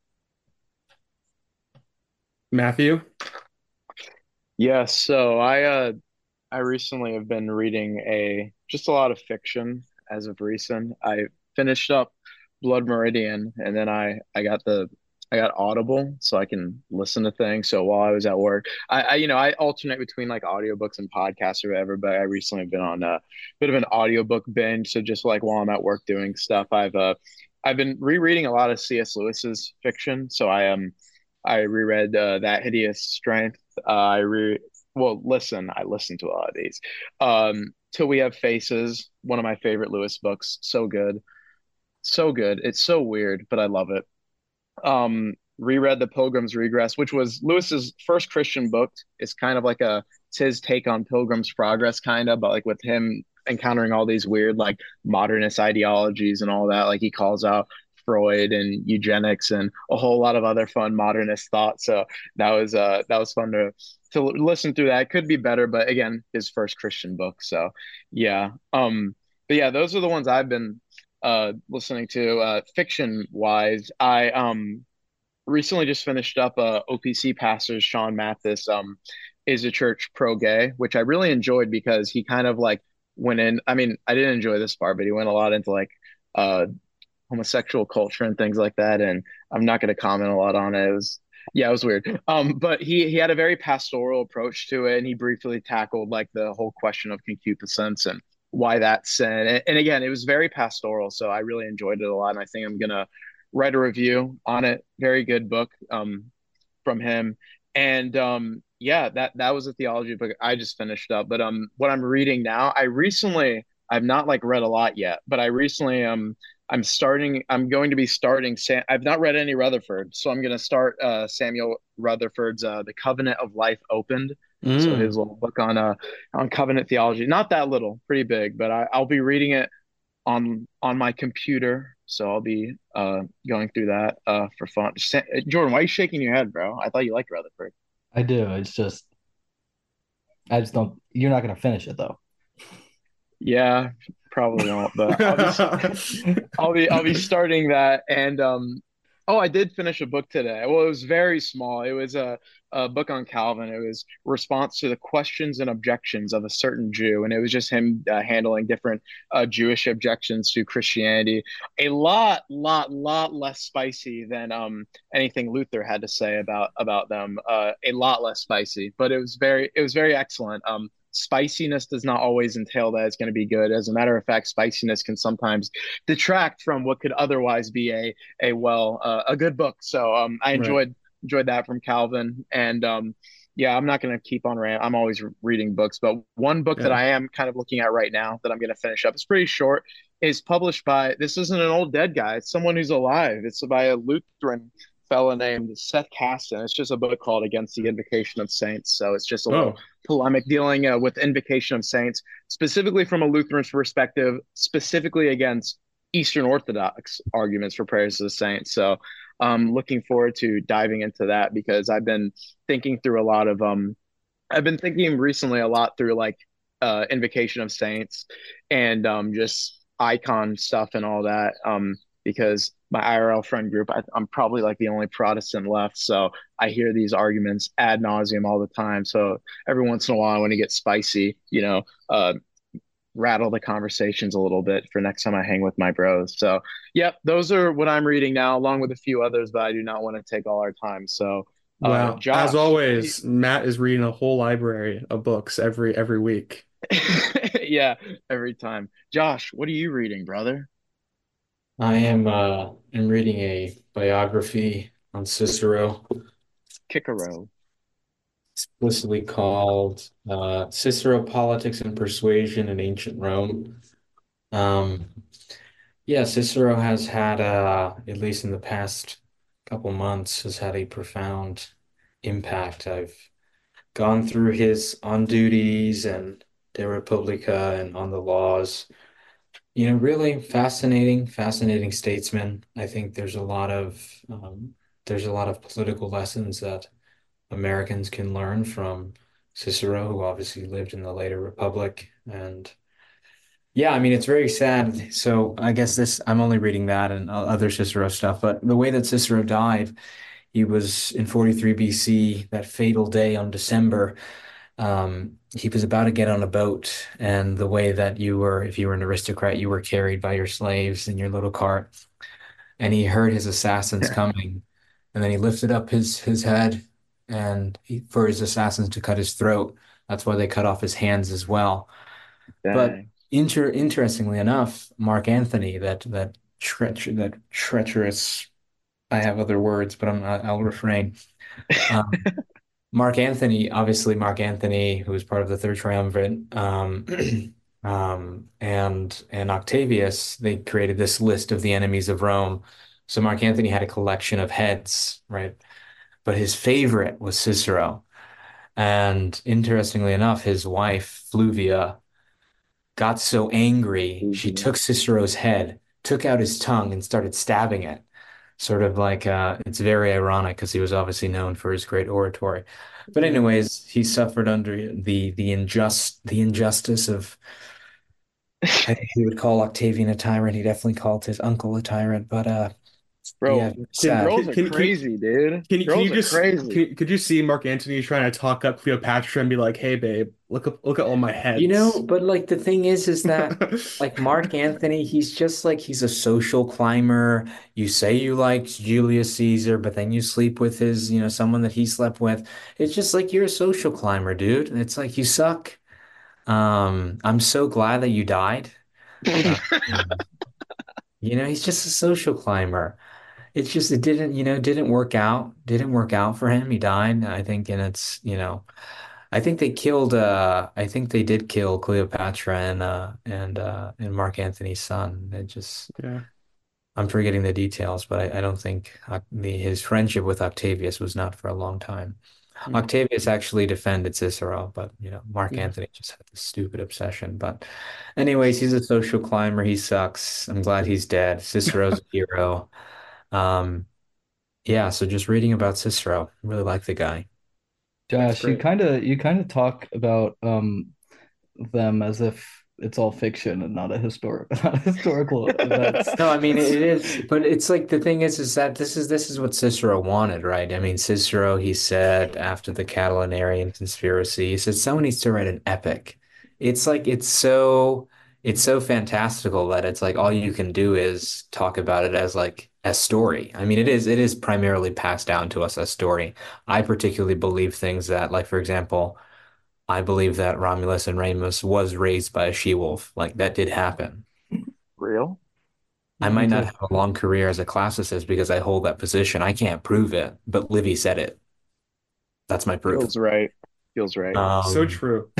Matthew? Yeah, so I uh I recently have been reading a just a lot of fiction as of recent. I finished up Blood Meridian, and then I I got the I got Audible so I can listen to things. So while I was at work, I, I you know I alternate between like audiobooks and podcasts or whatever, but I recently have been on a bit of an audiobook binge. So just like while I'm at work doing stuff, I've uh I've been rereading a lot of C S. Lewis's fiction. So I um I reread uh, That Hideous Strength. Uh, I re well, listen, I listened to a lot of these. Um, Till We Have Faces, one of my favorite Lewis books. So good. So good. It's so weird, but I love it. Um, reread The Pilgrim's Regress, which was Lewis's first Christian book. It's kind of like a it's his take on Pilgrim's Progress, kind of, but like with him encountering all these weird like modernist ideologies and all that. Like he calls out Freud and eugenics and a whole lot of other fun modernist thought. So that was uh that was fun to to listen through that. It could be better, but again, his first Christian book. So yeah. Um but yeah, those are the ones I've been uh listening to. Uh fiction wise, I um recently just finished up uh O P C pastor Sean Mathis um is a church pro gay, which I really enjoyed because he kind of like went in. I mean, I didn't enjoy this part, but he went a lot into like uh homosexual culture and things like that. And I'm not going to comment a lot on it. It was, yeah, it was weird. Um, but he he had a very pastoral approach to it, and he briefly tackled like the whole question of concupiscence and why that's sin. And, and again, it was very pastoral, so I really enjoyed it a lot, and I think I'm gonna write a review on it. Very good book um, from him, and um, yeah, that that was a theology book I just finished up. But um, what I'm reading now, I recently I've not like read a lot yet, but I recently um I'm starting. I'm going to be starting. Sam, I've not read any Rutherford, so I'm going to start uh, Samuel Rutherford's uh, "The Covenant of Life Opened." So Mm. his little book on uh on covenant theology. Not that little, pretty big, but I, I'll be reading it on on my computer. So I'll be uh going through that uh for fun. Sa- Jordan, why are you shaking your head, bro? I thought you liked Rutherford. I do. It's just I just don't. You're not gonna finish it though. Yeah, probably won't, but I'll be I'll be I'll be starting that. And um oh, I did finish a book today. Well, it was very small. It was a, a book on Calvin. It was response to the questions and objections of a certain Jew, and it was just him uh, handling different uh, Jewish objections to Christianity. A lot, lot, lot less spicy than um anything Luther had to say about about them. Uh, a lot less spicy, but it was very it was very excellent. Um, spiciness does not always entail that it's going to be good. As a matter of fact, spiciness can sometimes detract from what could otherwise be a a well uh, a good book. So um, I Right. enjoyed enjoyed that from Calvin, and um, yeah, I'm not going to keep on rant. I'm always re- reading books, but one book that Yeah. I am kind of looking at right now that I'm going to finish up. It's pretty short. Is published by this isn't an old dead guy. It's someone who's alive. It's by a Lutheran fellow named Seth Kasten. It's just a book called Against the Invocation of Saints. So it's just a little Oh, polemic dealing uh, with invocation of saints, specifically from a Lutheran's perspective, specifically against Eastern Orthodox arguments for prayers to the saints. So I'm um, looking forward to diving into that because I've been thinking through a lot of um I've been thinking recently a lot through like uh invocation of saints and um just icon stuff and all that um because my I R L friend group I, I'm probably like the only Protestant left, so I hear these arguments ad nauseum all the time. So every once in a while I want to get spicy, you know, uh rattle the conversations a little bit for next time I hang with my bros. So, yep, those are what I'm reading now, along with a few others, but I do not want to take all our time. So, uh, well, as Josh, what do you, always, Matt is reading a whole library of books every every week. yeah, every time. Josh, what are you reading, brother? I am uh am reading a biography on Cicero, Kikaro. explicitly called uh, Cicero, Politics and Persuasion in Ancient Rome. Um, yeah, Cicero has had, uh, at least in the past couple months, has had a profound impact. I've gone through his On Duties and De Republica and On the Laws. You know, really fascinating, fascinating statesman. I think there's a lot of um, there's a lot of political lessons that Americans can learn from Cicero, who obviously lived in the later Republic. And yeah, I mean, it's very sad. So I guess this, I'm only reading that and other Cicero stuff, but the way that Cicero died, he was in forty-three B C, that fatal day on December. Um, he was about to get on a boat, and the way that you were, if you were an aristocrat, you were carried by your slaves in your little cart, and he heard his assassins coming, and then he lifted up his his head, and he, for his assassins to cut his throat. That's why they cut off his hands as well. But Dang. inter interestingly enough, Mark Antony, that that treach that treacherous, I have other words, but I'm not, I'll refrain. Um, Mark Antony, obviously Mark Antony, who was part of the Third Triumvirate, um, um, and and Octavius, they created this list of the enemies of Rome. So Mark Antony had a collection of heads, right? But his favorite was Cicero. And interestingly enough, his wife, Fluvia, got so angry, she took Cicero's head took out his tongue and started stabbing it. Sort of like uh, it's very ironic because he was obviously known for his great oratory. But Yeah. anyways, he suffered under the the injust the injustice of I think he would call Octavian a tyrant. He definitely called his uncle a tyrant. But uh, yeah, Bro, Can sad. girls can are can can, crazy, dude. can you can you Girls are just crazy. can, could you see Mark Antony trying to talk up Cleopatra and be like, "Hey, babe, look up, look at all my You know, heads." but like the thing is, is that like Mark Anthony, he's just like he's a social climber. You say you like Julius Caesar, but then you sleep with his, you know, someone that he slept with. It's just like you're a social climber, dude. It's like you suck. Um, I'm so glad that you died. Uh, you know, he's just a social climber. It's just it didn't, you know, didn't work out. Didn't work out for him. He died, I think, and it's, you know. I think they killed uh I think they did kill Cleopatra and uh and uh and Mark Antony's son. It just Yeah. I'm forgetting the details, but I, I don't think Oc- the his friendship with Octavius was not for a long time. Mm. Octavius actually defended Cicero, but you know, Mark Yeah. Antony just had this stupid obsession. But anyways, he's a social climber. He sucks. I'm glad he's dead. Cicero's a hero. Um yeah, so just reading about Cicero, really like the guy. That's Josh, you great. kind of you kind of talk about um them as if it's all fiction and not a historic not historical events. No, I mean it is, but it's like the thing is, is that this is this is what Cicero wanted, right? I mean, Cicero, he said after the Catilinarian conspiracy, he said someone needs to write an epic. It's like it's so it's so fantastical that it's like all you can do is talk about it as like a story. I mean, it is it is primarily passed down to us as story. I particularly believe things that, like for example, I believe that Romulus and Remus was raised by a she-wolf. Like that did happen. Real? I Yeah, me might not too. have a long career as a classicist because I hold that position. I can't prove it, but Livy said it. That's my proof. Feels right. Feels right. So Um, true.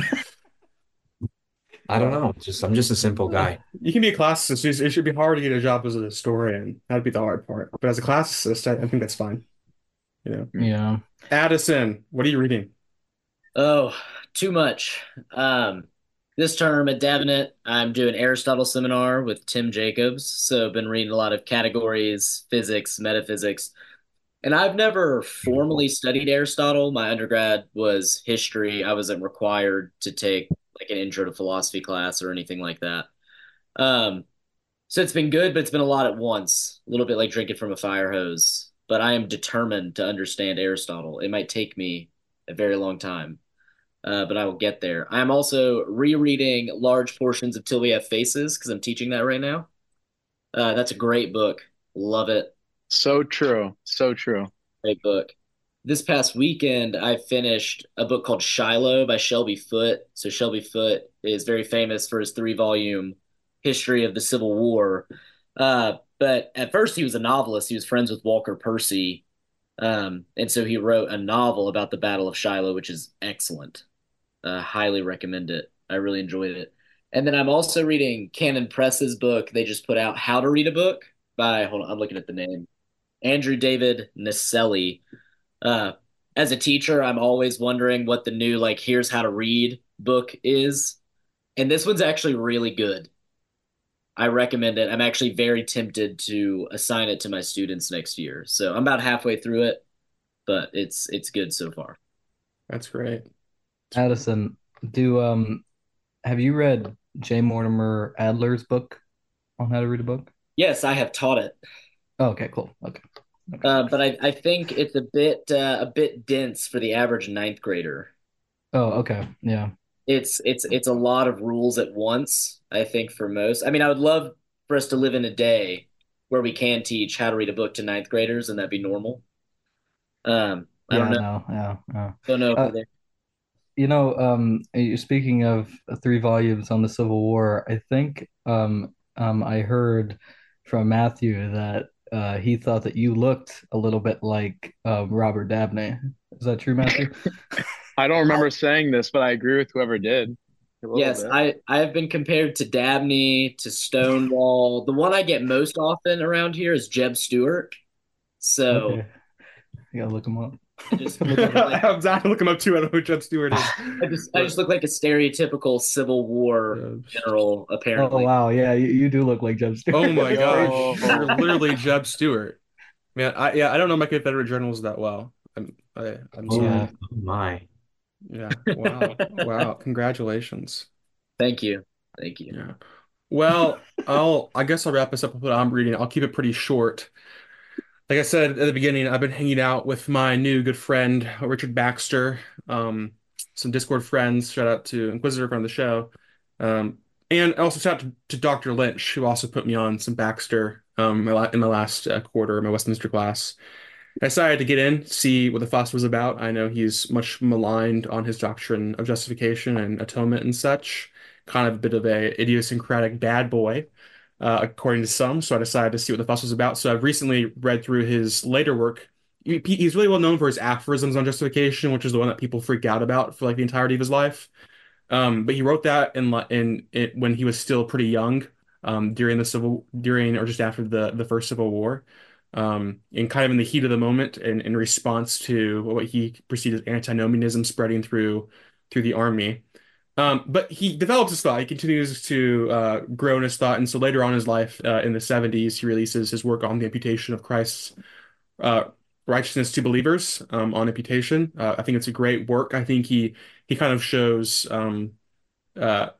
I don't Uh, know. Just I'm just a simple uh, guy. you can be a classicist. It it should be hard to get a job as a historian. That'd be the hard part. But as a classicist, I, I think that's fine. You know. Hmm. Yeah. Addison, what are you reading? Oh, too much. Um, this term at Davenant, I'm doing Aristotle seminar with Tim Jacobs. So I've been reading a lot of categories, physics, metaphysics. And I've never formally studied Aristotle. My undergrad was history. I wasn't required to take like an intro to philosophy class or anything like that. Um, so it's been good, but it's been a lot at once, a little bit like drinking from a fire hose. But I am determined to understand Aristotle. It might take me a very long time, uh, but I will get there. I'm also rereading large portions of Till We Have Faces because I'm teaching that right now. Uh, that's a great book. Love it. So true. So true. Great book. This past weekend, I finished a book called Shiloh by Shelby Foote. So Shelby Foote is very famous for his three-volume history of the Civil War. Uh, but at first, he was a novelist. He was friends with Walker Percy, um, and so he wrote a novel about the Battle of Shiloh, which is excellent. Uh, highly recommend it. I really enjoyed it. And then I'm also reading Canon Press's book. They just put out How to Read a Book by, hold on, I'm looking at the name, Andrew David Naselli. Uh, as a teacher, I'm always wondering what the new, like, here's how to read book is. And this one's actually really good. I recommend it. I'm actually very tempted to assign it to my students next year. So I'm about halfway through it, but it's it's good so far. That's great. That's great. Addison, do um have you read J. Mortimer Adler's book on how to read a book? Yes, I have taught it. Oh, okay, cool. Okay. Okay. Uh, but I, I think it's a bit uh, a bit dense for the average ninth grader. Oh, okay. Yeah. It's it's it's a lot of rules at once, I think, for most. I mean, I would love for us to live in a day where we can teach how to read a book to ninth graders, and that'd be normal. Um, I don't Yeah, know. no, yeah, yeah. Don't know if we're Uh, there. you know, um, you- speaking of three volumes on the Civil War, I think um, um, I heard from Matthew that uh, he thought that you looked a little bit like um, Robert Dabney. Is that true, Matthew? I don't remember saying this, but I agree with whoever did a little Yes, bit. I I have been compared to Dabney, to Stonewall. The one I get most often around here is Jeb Stuart. So Okay, I gotta look him up. I just Look up- like I'm about to look him up too. I don't know who Jeb Stuart is. I just I just look like a stereotypical Civil War Jeb- general, Oh apparently. wow, yeah, you, you do look like Jeb Stewart. Oh my That's gosh, crazy. you're literally Jeb Stewart. Man, I yeah, I don't know my Confederate generals that well. I'm I, I'm Oh, sorry. Yeah. oh my. Yeah. Wow. Wow. Congratulations. Thank you. Thank you. Yeah. Well, I'll I guess I'll wrap this up with what I'm reading. I'll keep it pretty short. Like I said at the beginning, I've been hanging out with my new good friend, Richard Baxter. Um, some Discord friends. Shout out to Inquisitor from the show. Um, and also shout out to, to Doctor Lynch, who also put me on some Baxter um, my la- in my last uh, quarter of my Westminster class. I decided to get in, see what the fuss was about. I know he's much maligned on his doctrine of justification and atonement and such. Kind of a bit of a idiosyncratic bad boy, uh, according to some. So I decided to see what the fuss was about. So I've recently read through his later work. He- He's really well known for his aphorisms on justification, which is the one that people freak out about for like the entirety of his life. Um, but he wrote that in li- in it when he was still pretty young, um, during the civil during or just after the the first Civil War, um, and kind of in the heat of the moment, and in response to what he perceived as antinomianism spreading through through the army. Um, but he develops his thought. He continues to uh, grow in his thought, and so later on in his life, uh, in the seventies, he releases his work on the imputation of Christ's uh, righteousness to believers, um, on imputation. Uh, I think it's a great work. I think he he kind of shows. Um, uh,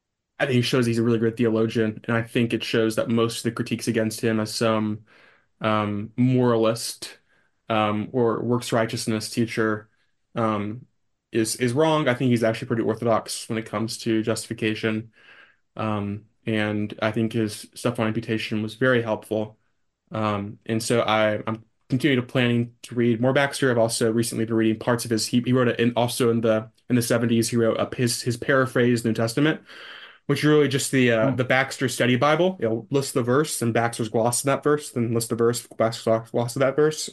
I think he shows he's a really good theologian, and I think it shows that most of the critiques against him as some um, moralist, um, or works righteousness teacher, um, is is wrong. I think he's actually pretty orthodox when it comes to justification, um, and I think his stuff on imputation was very helpful. Um, and so I, I'm continuing to planning to read more Baxter. I've also recently been reading parts of his. He, he wrote it in also in the in the seventies. He wrote up his his paraphrased New Testament, which is really just the uh, Hmm. the Baxter Study Bible. It'll list the verse and Baxter's gloss in that verse, then list the verse, Baxter's gloss in that verse.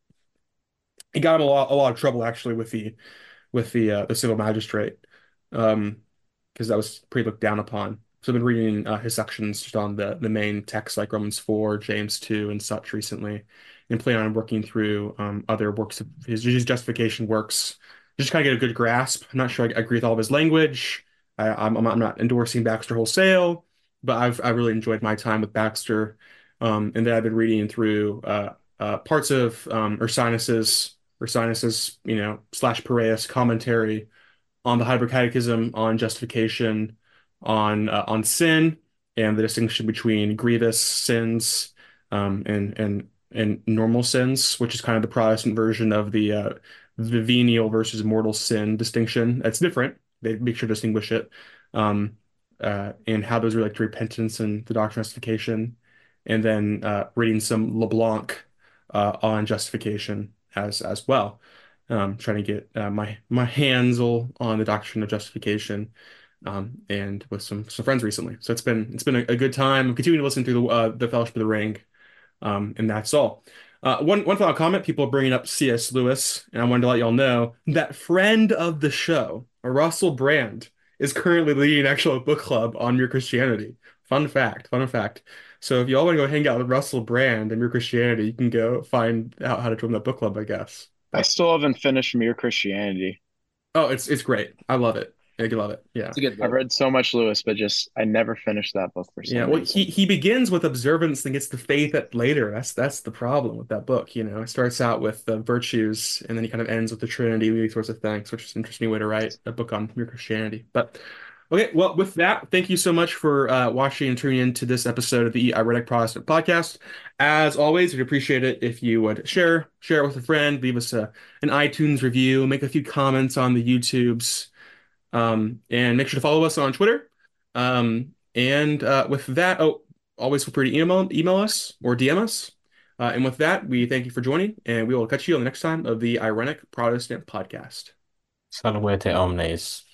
He got him a lot a lot of trouble actually with the with the uh, the civil magistrate, um, because that was pretty looked down upon. So I've been reading uh, his sections just on the the main texts like Romans four, James two, and such recently, and plan on working through um, other works of his, his justification works, just kind of get a good grasp. I'm not sure I agree with all of his language. I, I'm I'm not endorsing Baxter wholesale, but I've I really enjoyed my time with Baxter, um, and then I've been reading through uh, uh, parts of um, Ursinus's Ursinus's you know slash Piraeus commentary on the Heidelberg Catechism, on justification, on uh, on sin, and the distinction between grievous sins, um, and and and normal sins, which is kind of the Protestant version of the uh, the venial versus mortal sin distinction. That's different. They make sure to distinguish it, um, uh, and how those relate to repentance and the doctrine of justification, and then uh, reading some LeBlanc uh, on justification as as well, um, trying to get uh, my my hands all on the doctrine of justification, um, and with some some friends recently. So it's been it's been a, a good time. I'm continuing to listen through the uh, the Fellowship of the Ring, um, and that's all. Uh, one one final comment: people are bringing up C S. Lewis, and I wanted to let y'all know that friend of the show, Russell Brand, is currently leading an actual book club on Mere Christianity. Fun fact, fun fact. So if y'all want to go hang out with Russell Brand and Mere Christianity, you can go find out how to join that book club, I guess. I still haven't finished Mere Christianity. Oh, it's it's great. I love it. I love it. Yeah. It's a good I've book. read so much Lewis, but just I never finished that book for some Yeah, well, reason. he he begins with observance and gets to faith at later. That's that's the problem with that book. You know, it starts out with the virtues, and then he kind of ends with the Trinity, these sorts of things, which is an interesting way to write a book on mere Christianity. But okay, well, with that, thank you so much for uh, watching and tuning in to this episode of the Ironic Protestant Podcast. As always, we'd appreciate it if you would share share it with a friend, leave us a an iTunes review, make a few comments on the YouTubes. Um, and make sure to follow us on Twitter. Um, and uh, with that, oh, always feel free to email email us or D M us. Uh, and with that, we thank you for joining, and we will catch you on the next time of the Ironic Protestant Podcast. Salvete omnes.